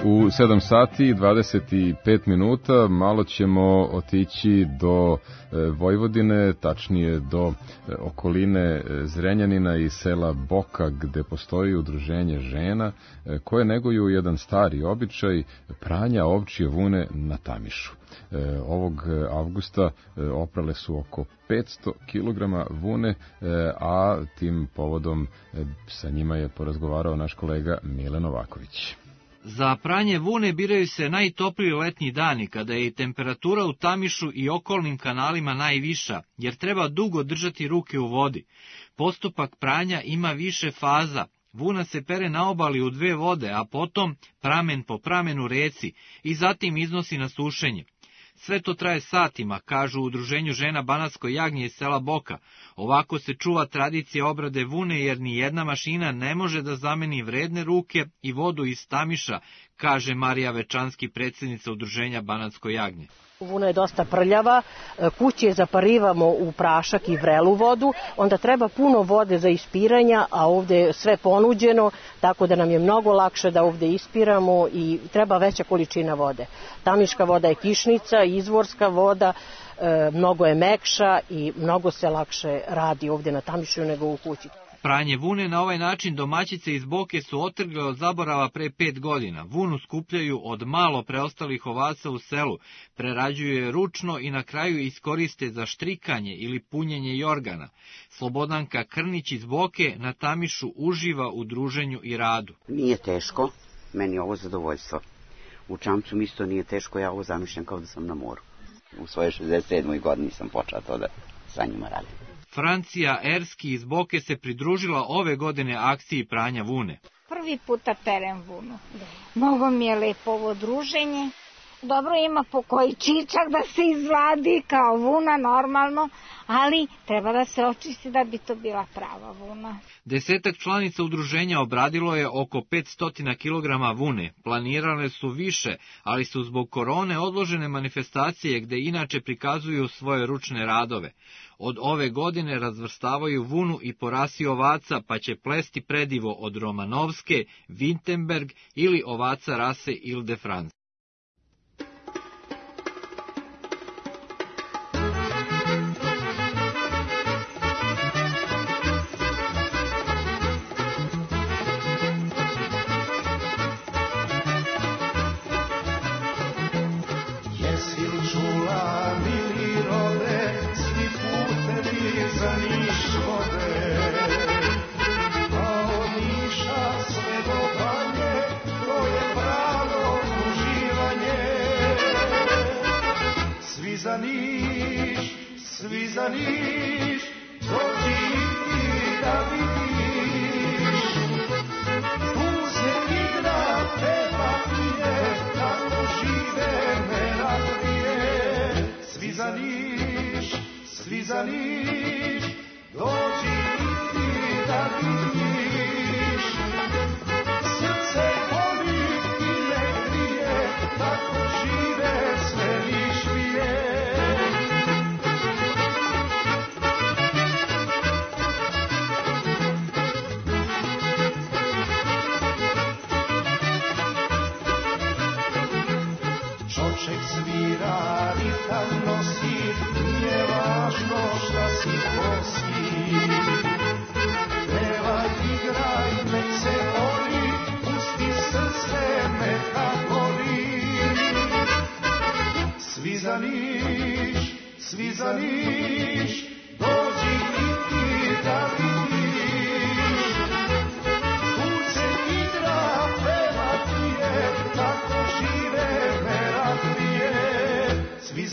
U 7 sati i 25 minuta malo ćemo otići do Vojvodine, tačnije do okoline Zrenjanina i sela Boka, gde postoji udruženje žena koje neguju jedan stari običaj pranja ovčje vune na Tamišu. Ovog avgusta oprale su oko 500 kg vune, a tim povodom sa njima je porazgovarao naš kolega Mile Novaković. Za pranje vune biraju se najtopliji letnji dani, kada je i temperatura u Tamišu i okolnim kanalima najviša, jer treba dugo držati ruke u vodi. Postupak pranja ima više faza. Vuna se pere na obali u 2 vode, a potom pramen po pramen u reci i zatim iznosi na sušenje. Sve to traje satima, kažu u Udruženju žena Banatsko Jagnje iz sela Boka. Ovako se čuva tradicija obrade vune, jer ni jedna mašina ne može da zameni vredne ruke i vodu iz Tamiša, kaže Marija Večanski, predsjednica Udruženja Banatsko Jagnje. Vuna je dosta prljava, kuće zaparivamo u prašak i vrelu vodu, onda treba puno vode za ispiranja, a ovdje je sve ponuđeno, tako da nam je mnogo lakše da ovdje ispiramo i treba veća količina vode. Tamiška voda je kišnica, izvorska voda, mnogo je mekša i mnogo se lakše radi ovdje na Tamišu nego u kući. Pranje vune na ovaj način domaćice iz Boke su otrgle od zaborava pre 5 godina. Vunu skupljaju od malo preostalih ovaca u selu, prerađuju je ručno i na kraju iskoriste za štrikanje ili punjenje jorgana. Slobodanka Krnić iz Boke na Tamišu uživa u druženju i radu. Nije teško, meni je ovo zadovoljstvo. U Čamcu mi isto nije teško, ja ovo zamišljam kao da sam na moru. U svojoj 67. godini sam počela to da sa njima radim. Francija Erski iz Boke se pridružila ove godine akciji pranja vune. Prvi puta perem vunu. Mnogo mi je lepo ovo druženje. Dobro ima po koji čičak da se izvadi kao vuna normalno, ali treba da se očisti da bi to bila prava vuna. 10 članica udruženja obradilo je oko 500 kg vune. Planirale su više, ali su zbog korone odložene manifestacije gde inače prikazuju svoje ručne radove. Od ove godine razvrstavaju vunu i po rasi ovaca, pa će plesti predivo od Romanovske, Wittenberg ili ovaca rase Ile-de-France. Svi za Niš, dođi ti da vidiš. Tu se igra, peva pije, tako žive meraklije. Svi za Niš, dođi ti da vidiš. Srce voli i ne krije, tako žive sve Nišlije. Svira i tam nosi, nije važno šta si kosi. Pevaj, igraj, nek se voli, pusti srce, neka gori. Svi za Niš, dođi i ti da vidiš. Tu se igra, peva pije, tako žive meraklije. Svi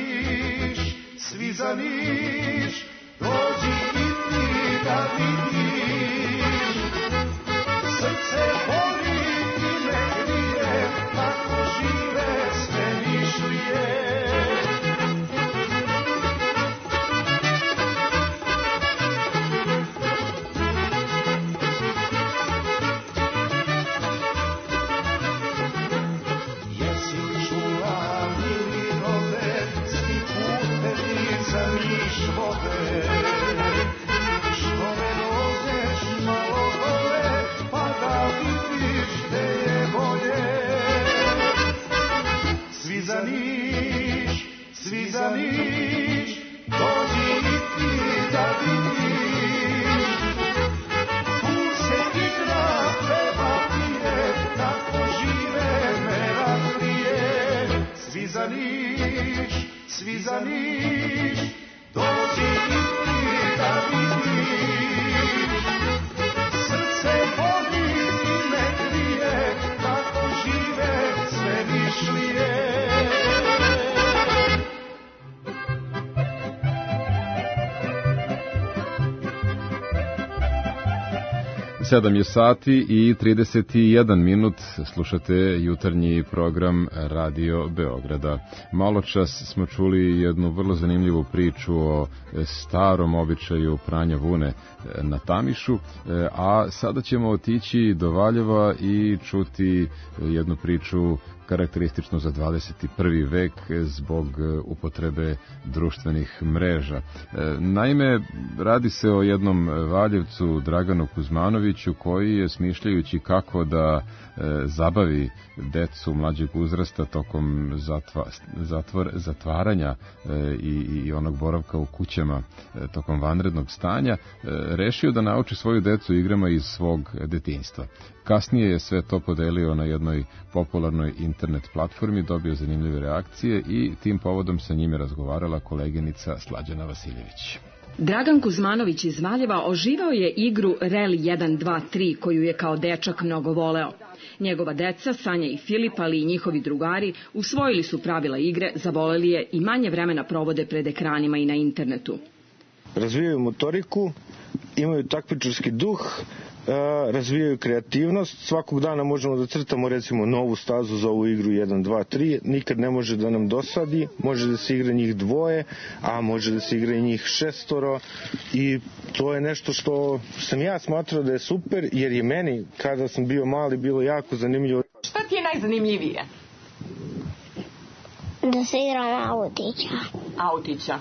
za Niš, dođi i ti da vidiš. Srce voli i ne krije, tako žive sve Nišlije. Za Niš vode, Niš, dođi i ti da vidiš. Srce voli i ne krije, kako žive sve Nišlije. 7 je sati i 31 minut, slušate jutarnji program Radio Beograda. Maločas smo čuli jednu vrlo zanimljivu priču o starom običaju pranja vune na Tamišu, a sada ćemo otići do Valjeva i čuti jednu priču karakteristično za 21. vek zbog upotrebe društvenih mreža. Naime, radi se o jednom Valjevcu, Draganu Kuzmanoviću, koji je smišljajući kako da zabavi decu mlađeg uzrasta tokom zatvaranja i onog boravka u kućama tokom vanrednog stanja, rešio da nauči svoju decu igrama iz svog detinjstva. Kasnije je sve to podelio na jednoj popularnoj internet platformi, dobio zanimljive reakcije i tim povodom sa njime razgovarala koleginica Slađana Vasiljević. Dragan Kuzmanović iz Valjeva oživao je igru Rally 1, 2, 3, koju je kao dečak mnogo voleo. Njegova deca, Sanja i Filip, ali i njihovi drugari, usvojili su pravila igre, zavoleli je i manje vremena provode pred ekranima i na internetu. Razvijaju motoriku, imaju takmičarski duh, razvijaju kreativnost. Svakog dana možemo da crtamo recimo novu stazu za ovu igru 1, 2, 3. Nikad ne može da nam dosadi. Može da se igra njih dvoje, a može da se igra i njih 6. I to je nešto što sam ja smatrao da je super, jer je meni, kada sam bio mali, bilo jako zanimljivo. Šta ti je najzanimljivije? Da se igram autića. Autića.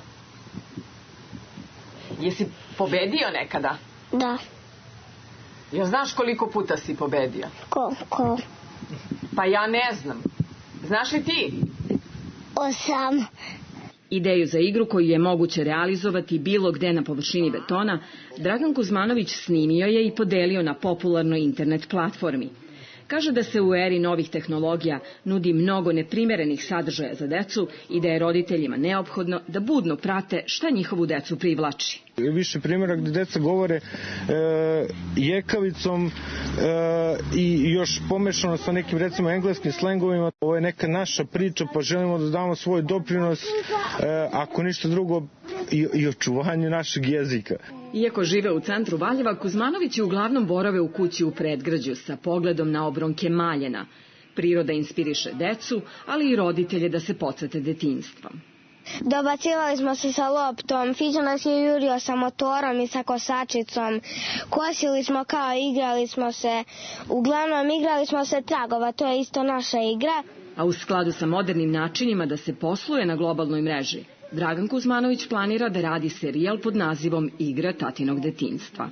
Jesi pobedio nekada? Da. Ja znaš koliko puta si pobedio? Koliko? Pa ja ne znam. Znaš li ti? 8. Ideju za igru koju je moguće realizovati bilo gde na površini betona, Dragan Kuzmanović snimio je i podelio na popularnoj internet platformi. Kaže da se u eri novih tehnologija nudi mnogo neprimerenih sadržaja za decu i da je roditeljima neophodno da budno prate šta njihovu decu privlači. Više primjera gde deca govore jekavicom i još pomešano sa nekim recimo engleskim slengovima. Ovo je neka naša priča, pa želimo da damo svoj doprinos, ako ništa drugo, i očuvanju našeg jezika. Iako žive u centru Valjeva, Kuzmanovići uglavnom borave u kući u predgrađu sa pogledom na obronke Maljena. Priroda inspiriše decu, ali i roditelje da se podsete detinjstva. Dobacivali smo se sa loptom, Fiđo nas je jurio sa motorom i sa kosačicom, kosili smo kao igrali smo se, uglavnom igrali smo se tragova, to je isto naša igra. A u skladu sa modernim načinima da se posluje na globalnoj mreži, Dragan Kuzmanović planira da radi serijal pod nazivom Igra tatinog detinjstva.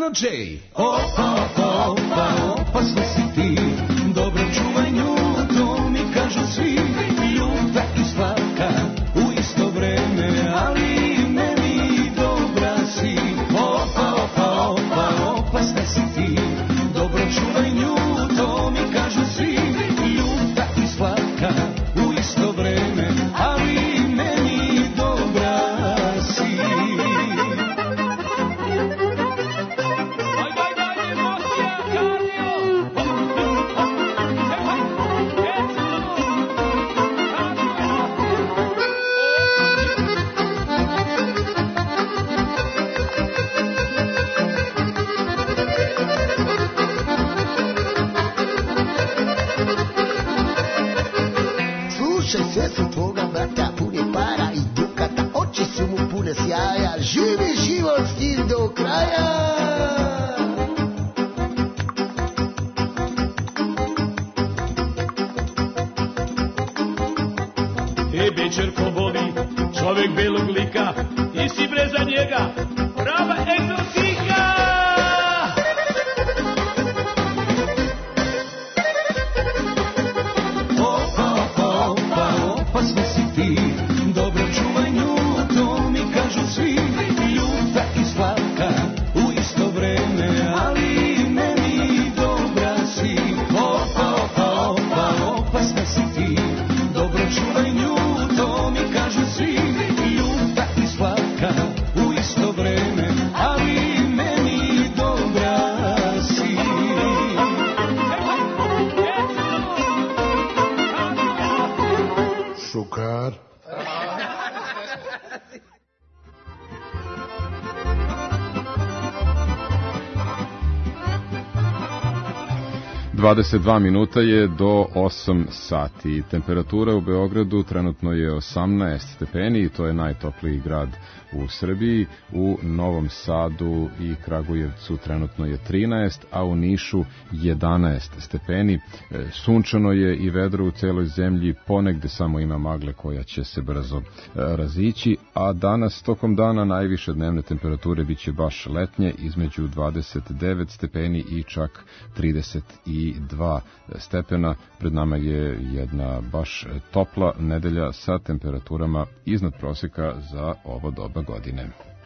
Mano J. Opa, opa, opasna si ti, dobro čuvaj nju, to mi kažu svi. Ljuta i slatka u isto vreme, ali meni dobra si. Opa, opa, opa, opasna si ti, dobro čuvaj nju, to mi kažu svi. Ljuta i slatka u isto vreme, ali meni dobra si. Slušaj, sve su tvoga vrata pune para i dukata, oči su mu pune sjaja, živi život s njim do kraja. Bečerko voli, čovek belog lika, ti si bre za njega, prava egzotika! Opa, opa, opa, opasna si ti, dobro čuvaj nju, to mi kažu svi. Ljuta i slatka u isto vreme, ali meni dobra si. Opa, opa, opa, opasna si ti, dobro čuvaj nju, to mi kažu svi. Ljuta i slatka u isto vreme, ali meni dobra si. Šukar. 22 minuta je do 8 sati. Temperatura u Beogradu trenutno je 18 stepeni i to je najtopliji grad u Srbiji. U Novom Sadu i Kragujevcu trenutno je 13, a u Nišu 11 stepeni. Sunčano je i vedro u celoj zemlji, ponegde samo ima magle koja će se brzo razići, a danas tokom dana najviše dnevne temperature biće baš letnje, između 29 stepeni i čak 32 stepena. Pred nama je jedna baš topla nedelja sa temperaturama iznad proseka za ovo doba godine.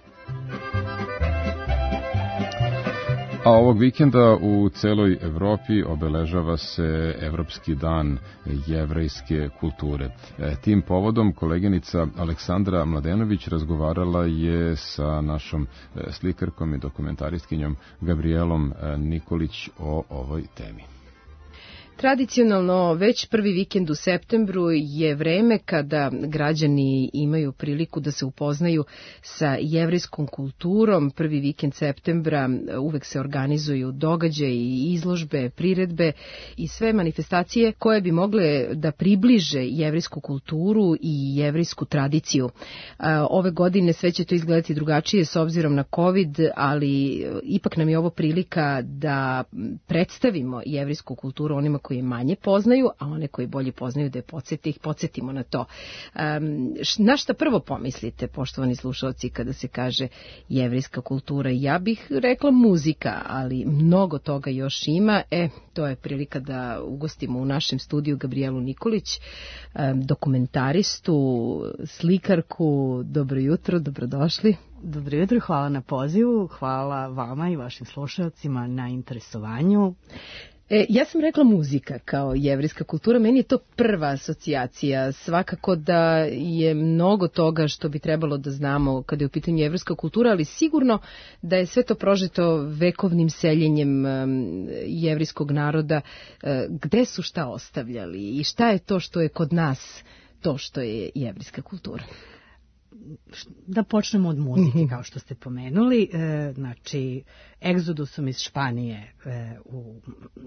A ovog vikenda u celoj Evropi obeležava se Evropski dan jevrejske kulture. Tim povodom koleginica Aleksandra Mladenović razgovarala je sa našom slikarkom i dokumentaristkinjom Gabrielom Nikolić o ovoj temi. Tradicionalno, već prvi vikend u septembru je vreme kada građani imaju priliku da se upoznaju sa jevrejskom kulturom. Prvi vikend septembra uvek se organizuju događaji, izložbe, priredbe i sve manifestacije koje bi mogle da približe jevrejsku kulturu i jevrejsku tradiciju. Ove godine sve će to izgledati drugačije s obzirom na COVID, ali ipak nam je ovo prilika da predstavimo jevrejsku kulturu onima koji manje poznaju, a one koji bolje poznaju da ih podsjetimo na to. Na šta prvo pomislite, poštovani slušalci, kada se kaže jevrejska kultura? Ja bih rekla muzika, ali mnogo toga još ima. To je prilika da ugostimo u našem studiju Gabrielu Nikolić, dokumentaristu, slikarku. Dobro jutro, dobrodošli. Dobro jutro, hvala na pozivu, hvala vama i vašim slušalcima na interesovanju. Ja sam rekla muzika kao jevrejska kultura, meni je to prva asocijacija. Svakako da je mnogo toga što bi trebalo da znamo kada je u pitanju jevrejska kultura, ali sigurno da je sve to prožeto vekovnim seljenjem jevrejskog naroda. Gde su šta ostavljali i šta je to što je kod nas to što je jevrejska kultura? Da počnemo od muzike, kao što ste pomenuli. Znači, egzodusom iz Španije u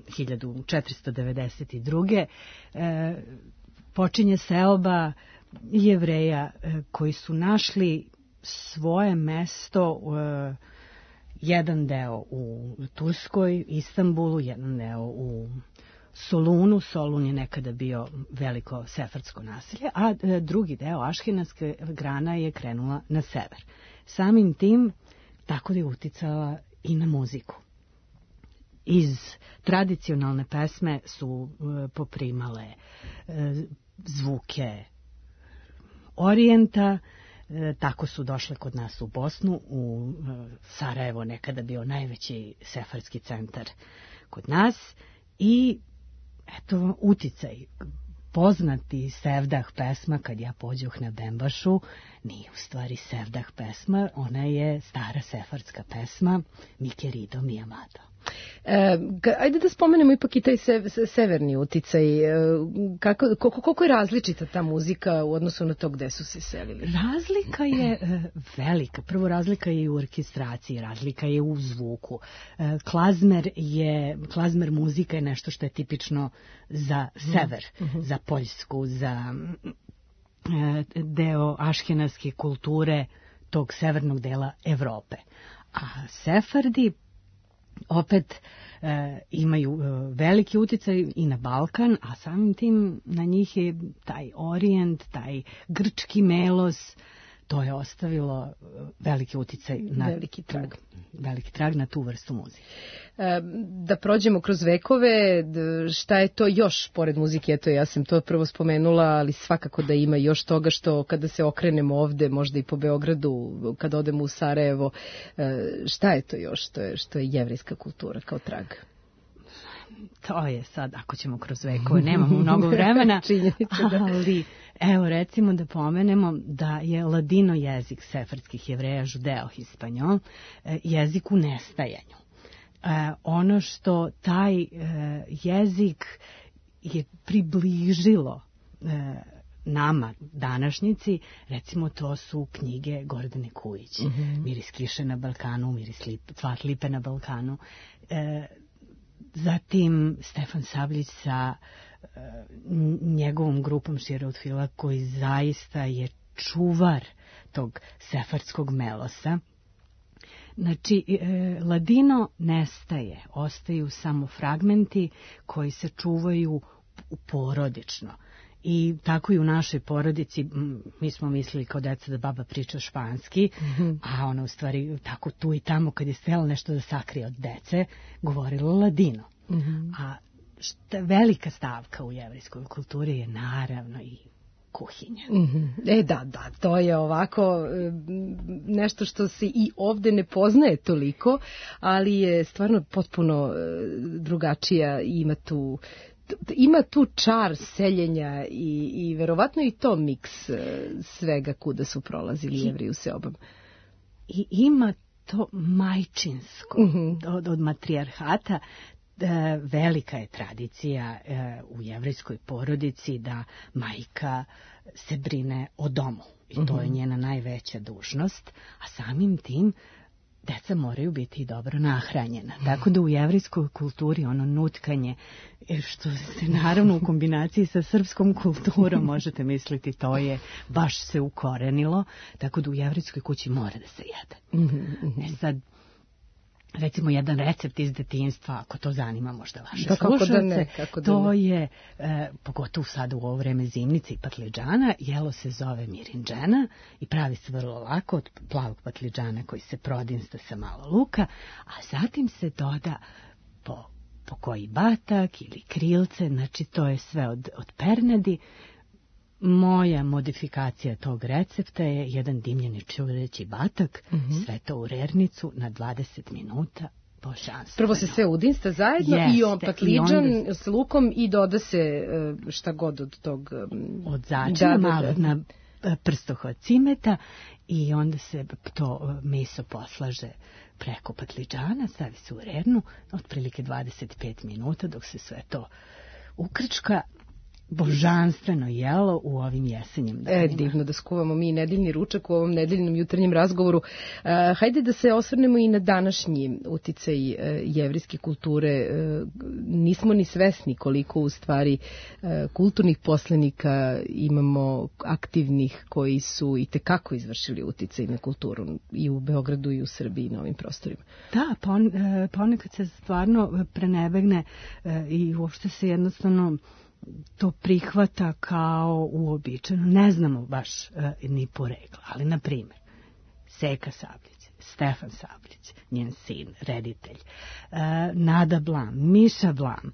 1492. Počinje seoba Jevreja koji su našli svoje mesto, jedan deo u Turskoj, Istanbulu, jedan deo u Solunu. Solun je nekada bio veliko sefardsko naselje, a drugi deo, aškenazska grana, je krenula na sever. Samim tim tako je uticala i na muziku. Iz tradicionalne pesme su poprimale zvuke orijenta, tako su došle kod nas u Bosnu, u Sarajevo nekada bio najveći sefardski centar kod nas i eto uticaj. Poznati sevdah pesma, kad ja pođoh na Bembašu, nije u stvari sevdah pesma, ona je stara sefardska pesma Mike Rido mi Amado. Ajde da spomenemo ipak i taj severni uticaj. Koliko je različita ta muzika u odnosu na to gde su se selili? Razlika je velika. Prvo, razlika je i u orkestraciji, razlika je u zvuku. Klazmer muzika je nešto što je tipično za sever, za Poljsku, za deo aškenaske kulture tog severnog dela Evrope. A Sefardi opet imaju veliki uticaj i na Balkan, a samim tim na njih je taj orijent, taj grčki melos, to je ostavilo veliki uticaj na veliki trag na tu vrstu muzike. Da prođemo kroz vekove, šta je to još pored muzike? Eto, ja sam to prvo spomenula, ali svakako da ima još toga što kada se okrenemo ovde, možda i po Beogradu, kada odemo u Sarajevo, šta je to još što je jevrejska kultura kao trag? To je sad, ako ćemo kroz vekove, nemamo mnogo vremena, ali evo recimo da pomenemo da je ladino jezik sefardskih Jevreja, Judeo Hispanjol, jezik u nestajanju. Ono što taj jezik je približilo nama, današnjici, recimo to su knjige Gordane Kujić, Miris kiše na Balkanu, Miris cvat lipe na Balkanu, zatim Stefan Sabljić sa njegovom grupom Široutfila, koji zaista je čuvar tog sefardskog melosa. Znači, ladino nestaje, ostaju samo fragmenti koji se čuvaju porodično. I tako i u našoj porodici, mi smo mislili kao deca da baba priča španski, a ona u stvari tako tu i tamo kad je stela nešto da sakrije od dece, govorila ladino. A velika stavka u jevrejskoj kulturi je naravno i kuhinja. Da, to je ovako nešto što se i ovde ne poznaje toliko, ali je stvarno potpuno drugačija, ima tu čar seljenja i verovatno i to miks svega kuda su prolazili Jevreji u seobama. I ima to majčinsko od matrijarhata. Velika je tradicija u jevrejskoj porodici da majka se brine o domu i to je njena najveća dužnost, a samim tim deca moraju biti dobro nahranjena. Tako da u jevrejskoj kulturi ono nutkanje, što se naravno u kombinaciji sa srpskom kulturom možete misliti, to je baš se ukorenilo, tako da u jevrejskoj kući mora da se jede. Sad, recimo jedan recept iz detinjstva, ako to zanima možda vaše slušalce, to je, pogotovo sad u ovo vreme zimnice i patliđana, jelo se zove mirinđena i pravi se vrlo lako od plavog patliđana koji se prodinsta sa malo luka, a zatim se doda po koji batak ili krilce, znači to je sve od pernadi. Moja modifikacija tog recepta je jedan dimljeni čureći batak, sve to u rernicu na 20 minuta, božanstveno. Prvo se sve udinsta zajedno i on patliđan s lukom i doda se šta god od tog... Od začina, malo na prstohod cimeta i onda se to meso poslaže preko patliđana, stavi se u rernu, otprilike 25 minuta dok se sve to ukrčka. Božanstveno jelo u ovim jesenjim danima. Divno da skuvamo mi nedeljni ručak u ovom nedeljnom jutarnjem razgovoru. Hajde da se osvrnemo i na današnji uticaj jevrejske kulture. Nismo ni svesni koliko u stvari kulturnih poslenika imamo aktivnih koji su i tekako izvršili uticaj na kulturu i u Beogradu i u Srbiji i na ovim prostorima. Da, ponekad se stvarno prenebegne i uopšte se jednostavno to prihvata kao uobičajeno. Ne znamo baš ni porekla, ali na primjer Seka Sabljić, Stefan Sabljić, njen sin, reditelj, Nada Blam, Miša Blam,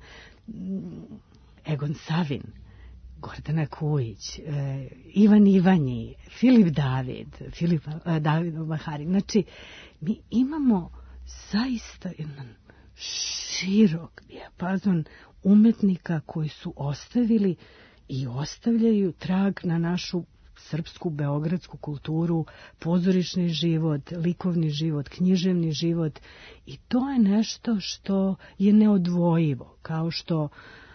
Egon Savin, Gordana Kujić, Ivan Ivanji, Filip David, David Bahari. Znači, mi imamo zaista jedan širok dijapazon umetnika koji su ostavili i ostavljaju trag na našu srpsku, beogradsku kulturu, pozorišni život, likovni život, književni život, i to je nešto što je neodvojivo, kao što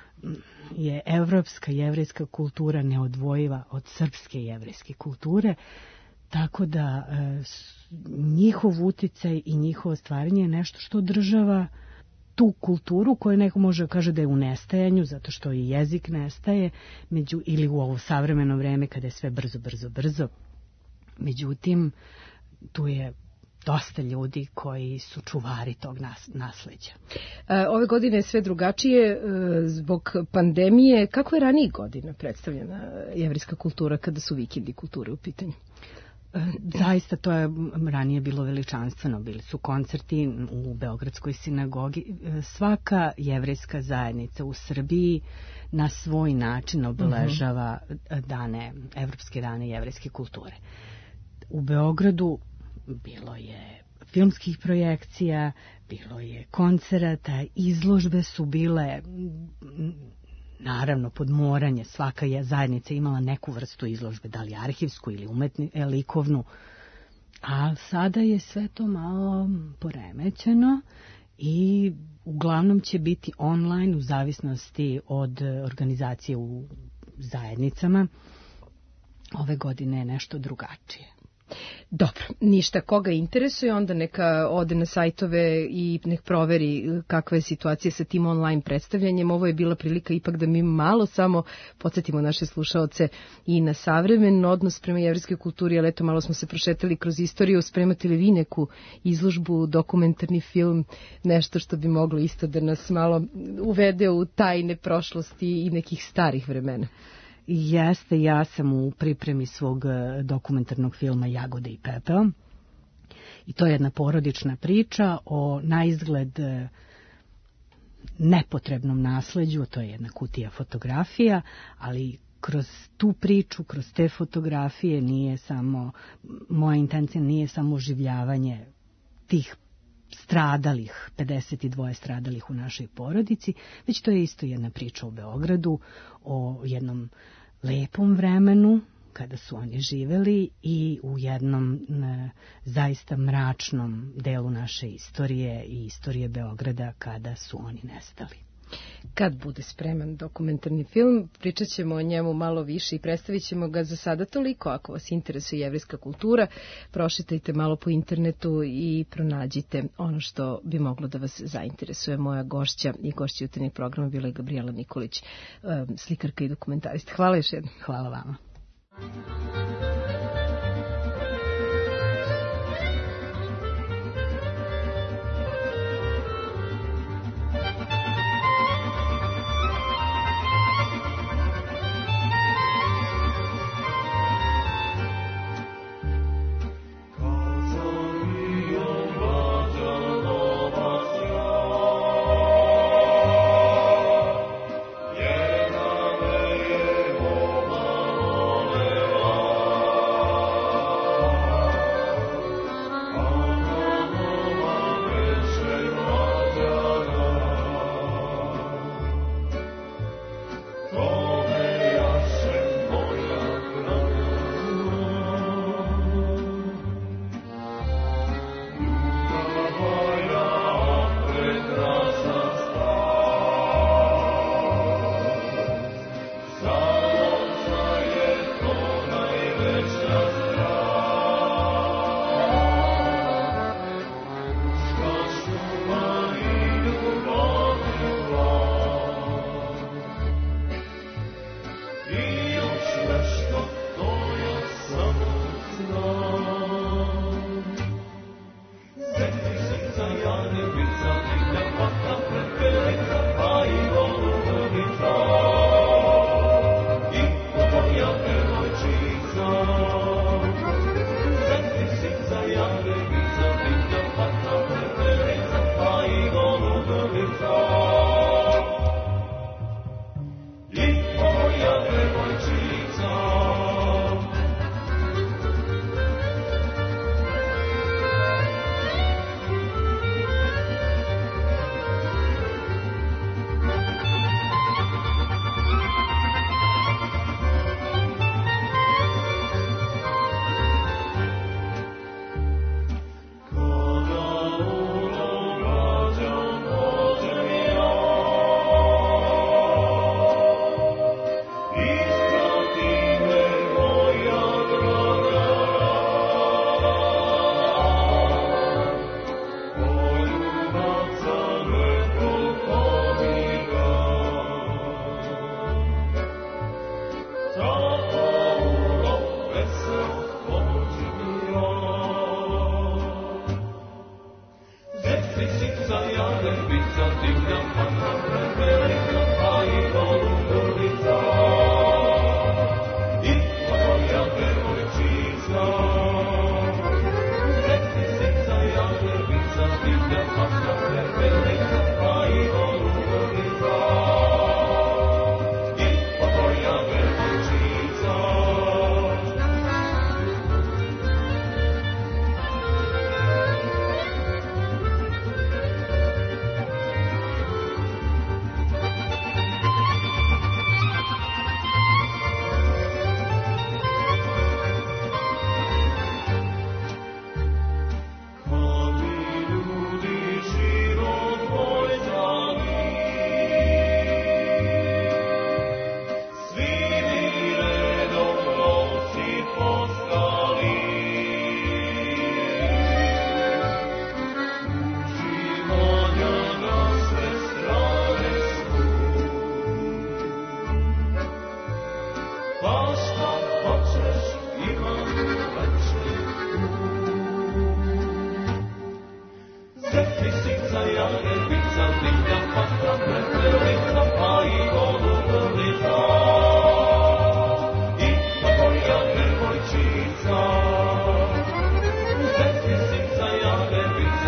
je evropska jevrejska kultura neodvojiva od srpske jevrejske kulture, tako da njihov uticaj i njihovo stvaranje je nešto što održava tu kulturu koju neko može kaže da je u nestajanju, zato što i jezik nestaje, ili u ovo savremeno vreme kada je sve brzo. Međutim, tu je dosta ljudi koji su čuvari tog nasleđa. Ove godine je sve drugačije zbog pandemije. Kako je ranijih godina predstavljena jevrejska kultura kada su vikendi kulture u pitanju? Zaista to je ranije bilo veličanstveno. Bili su koncerti u Beogradskoj sinagogi. Svaka jevrejska zajednica u Srbiji na svoj način obeležava Evropske dane jevrejske kulture. U Beogradu bilo je filmskih projekcija, bilo je koncerata, izložbe su bile, naravno, podmoranje. Svaka je zajednica imala neku vrstu izložbe, da li arhivsku ili likovnu, a sada je sve to malo poremećeno i uglavnom će biti online u zavisnosti od organizacije u zajednicama. Ove godine je nešto drugačije. Dobro, ništa, koga interesuje, onda neka ode na sajtove i nek proveri kakva je situacija sa tim online predstavljanjem. Ovo je bila prilika ipak da mi malo samo podsjetimo naše slušaoce i na savremen odnos prema jevrejskoj kulturi, ali eto, malo smo se prošetali kroz istoriju. Spremate li vi neku izložbu, dokumentarni film, nešto što bi moglo isto da nas malo uvede u tajne prošlosti i nekih starih vremena? Jeste, ja sam u pripremi svog dokumentarnog filma Jagode i pepeo. I to je jedna porodična priča o naizgled nepotrebnom nasleđu, to je jedna kutija fotografija, ali kroz tu priču, kroz te fotografije moja intencija nije samo oživljavanje tih stradalih, 52 stradalih u našoj porodici, već to je isto jedna priča o Beogradu, o jednom lepom vremenu kada su oni živeli i u jednom zaista mračnom delu naše istorije i istorije Beograda kada su oni nestali. Kad bude spreman dokumentarni film, pričat ćemo o njemu malo više i predstavit ćemo ga. Za sada toliko. Ako vas interesuje jevrejska kultura, prošitajte malo po internetu i pronađite ono što bi moglo da vas zainteresuje. Moja gošća i gošća jutarnjeg programa bila je Gabrijela Nikolić, slikarka i dokumentarista. Hvala još jednom. Hvala vama.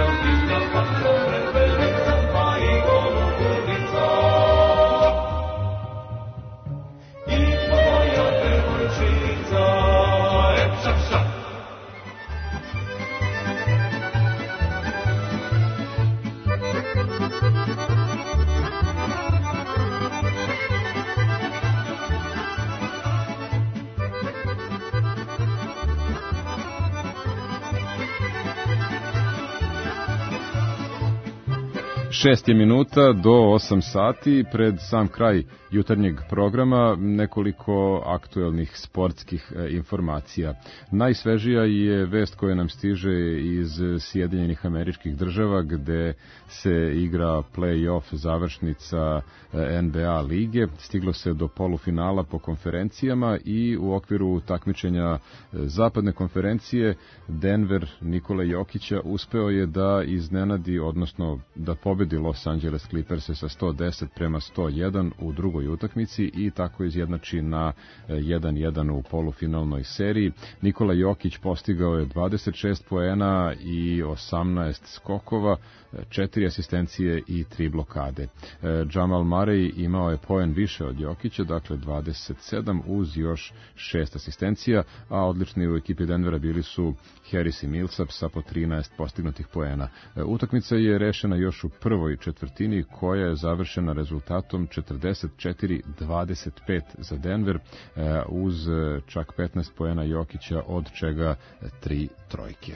Šest je minuta do 8 sati, pred sam kraj jutarnjeg programa nekoliko aktuelnih sportskih informacija. Najsvežija je vest koja nam stiže iz Sjedinjenih Američkih Država, gde se igra play-off završnica NBA lige. Stiglo se do polufinala po konferencijama i u okviru takmičenja zapadne konferencije Denver Nikola Jokića uspeo je da iznenadi, odnosno da pobedi Los Angeles Clippers sa 110-101 u drugoj utakmici i tako izjednači na 1-1 u polufinalnoj seriji. Nikola Jokić postigao je 26 poena i 18 skokova, 4 asistencije i 3 blokade. Jamal Murray imao je poen više od Jokića, dakle 27 uz još 6 asistencija, a odlični u ekipi Denvera bili su Harris i Millsap sa po 13 postignutih poena. Utakmica je rešena još u prvoj četvrtini koja je završena rezultatom 44-25 za Denver uz čak 15 poena Jokića, od čega 3 trojke.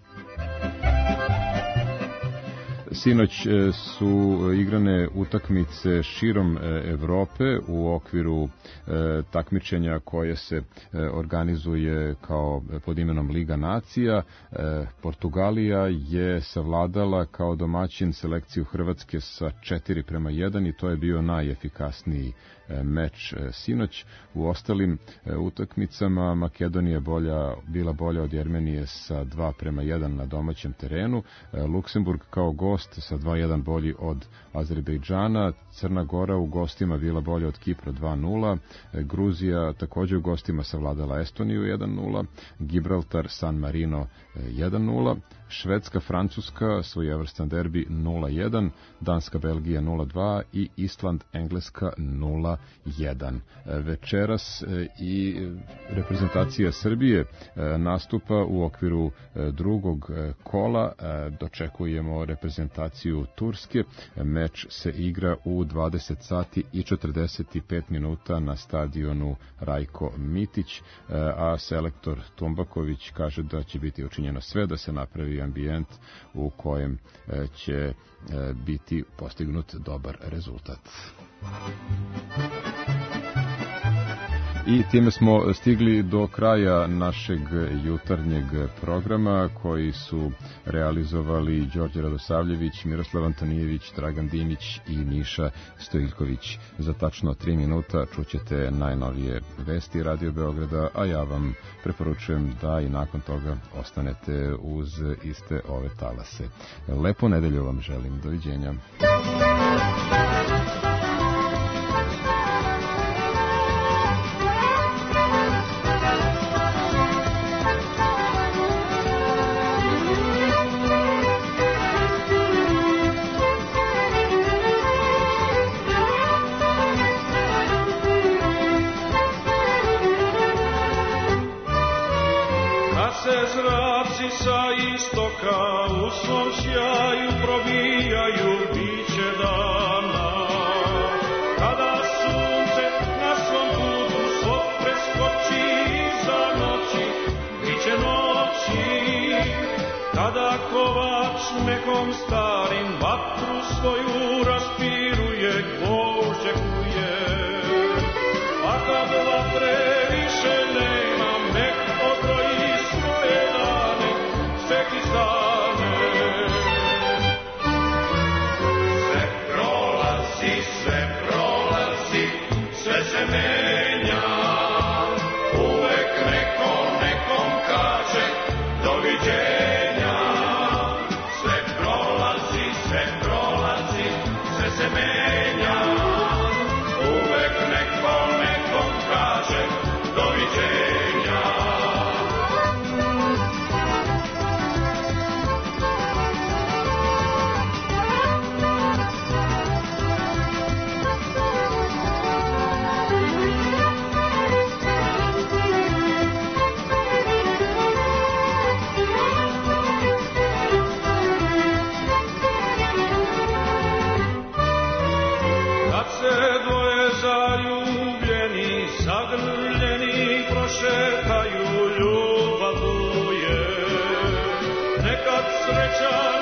Sinoć su igrane utakmice širom Evrope u okviru takmičenja koje se organizuje kao pod imenom Liga nacija. Portugalija je savladala kao domaćin selekciju Hrvatske sa 4-1 i to je bio najefikasniji meč sinoć. U ostalim utakmicama Makedonija bila bolja od Jermenije sa 2-1 na domaćem terenu. Luksemburg kao gost sa 2-1 bolji od Azerbejdžana. Crna Gora u gostima bila bolja od Kipra 2-0. Gruzija također u gostima savladala Estoniju 1-0. Gibraltar San Marino 1-0. Švedska Francuska svojevrstan derbi 0-1. Danska Belgija 0-2 i Island Engleska 0-1. Večeras i reprezentacija Srbije nastupa u okviru drugog kola. Dočekujemo reprezentaciju Turske. Meč se igra u 20 sati i 45 minuta na stadionu Rajko Mitić, a selektor Tumbaković kaže da će biti učinjeno sve da se napravi ambijent u kojem će biti postignut dobar rezultat. I time smo stigli do kraja našeg jutarnjeg programa koji su realizovali Đorđe Radosavljević, Miroslav Antonijević, Dragan Dimić i Miša Stojiljković. Za tačno 3 minuta čućete najnovije vesti Radio Beograda, a ja vam preporučujem da i nakon toga ostanete uz iste ove talase. Lepu nedelju vam želim, doviđenja. Sa istoka u svom sjaju probijaju biće dana, kada sunce na svom putu svog preskoči iza noći, biće noći, kada kovač nekom starim vatru svoju raspiruje, požekuje, a kad vatre više nema, nek odroji svoje dane, sveki stane. Sve prolazi, sve se menja, uvek neko nekom kaže doviđenja. Sve prolazi, sve se menja, uvek neko nekom kaže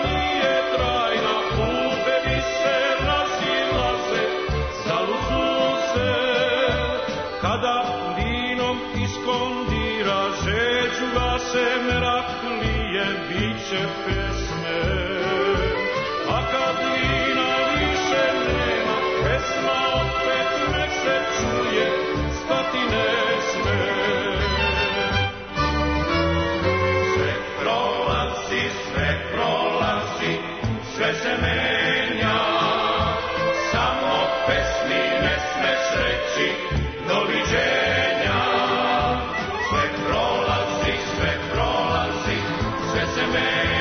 nije trajna, putevi se razilaze, zaluznu se. Kada vinom iskondira, žeđu gase meraklije, bit će pesme. A kad vina više nema, pesma opet nek se čuje, stati ne sme. Sve prolazi, sve se menja, samo pesmi ne smeš reći doviđenja. Sve prolazi, sve se menja.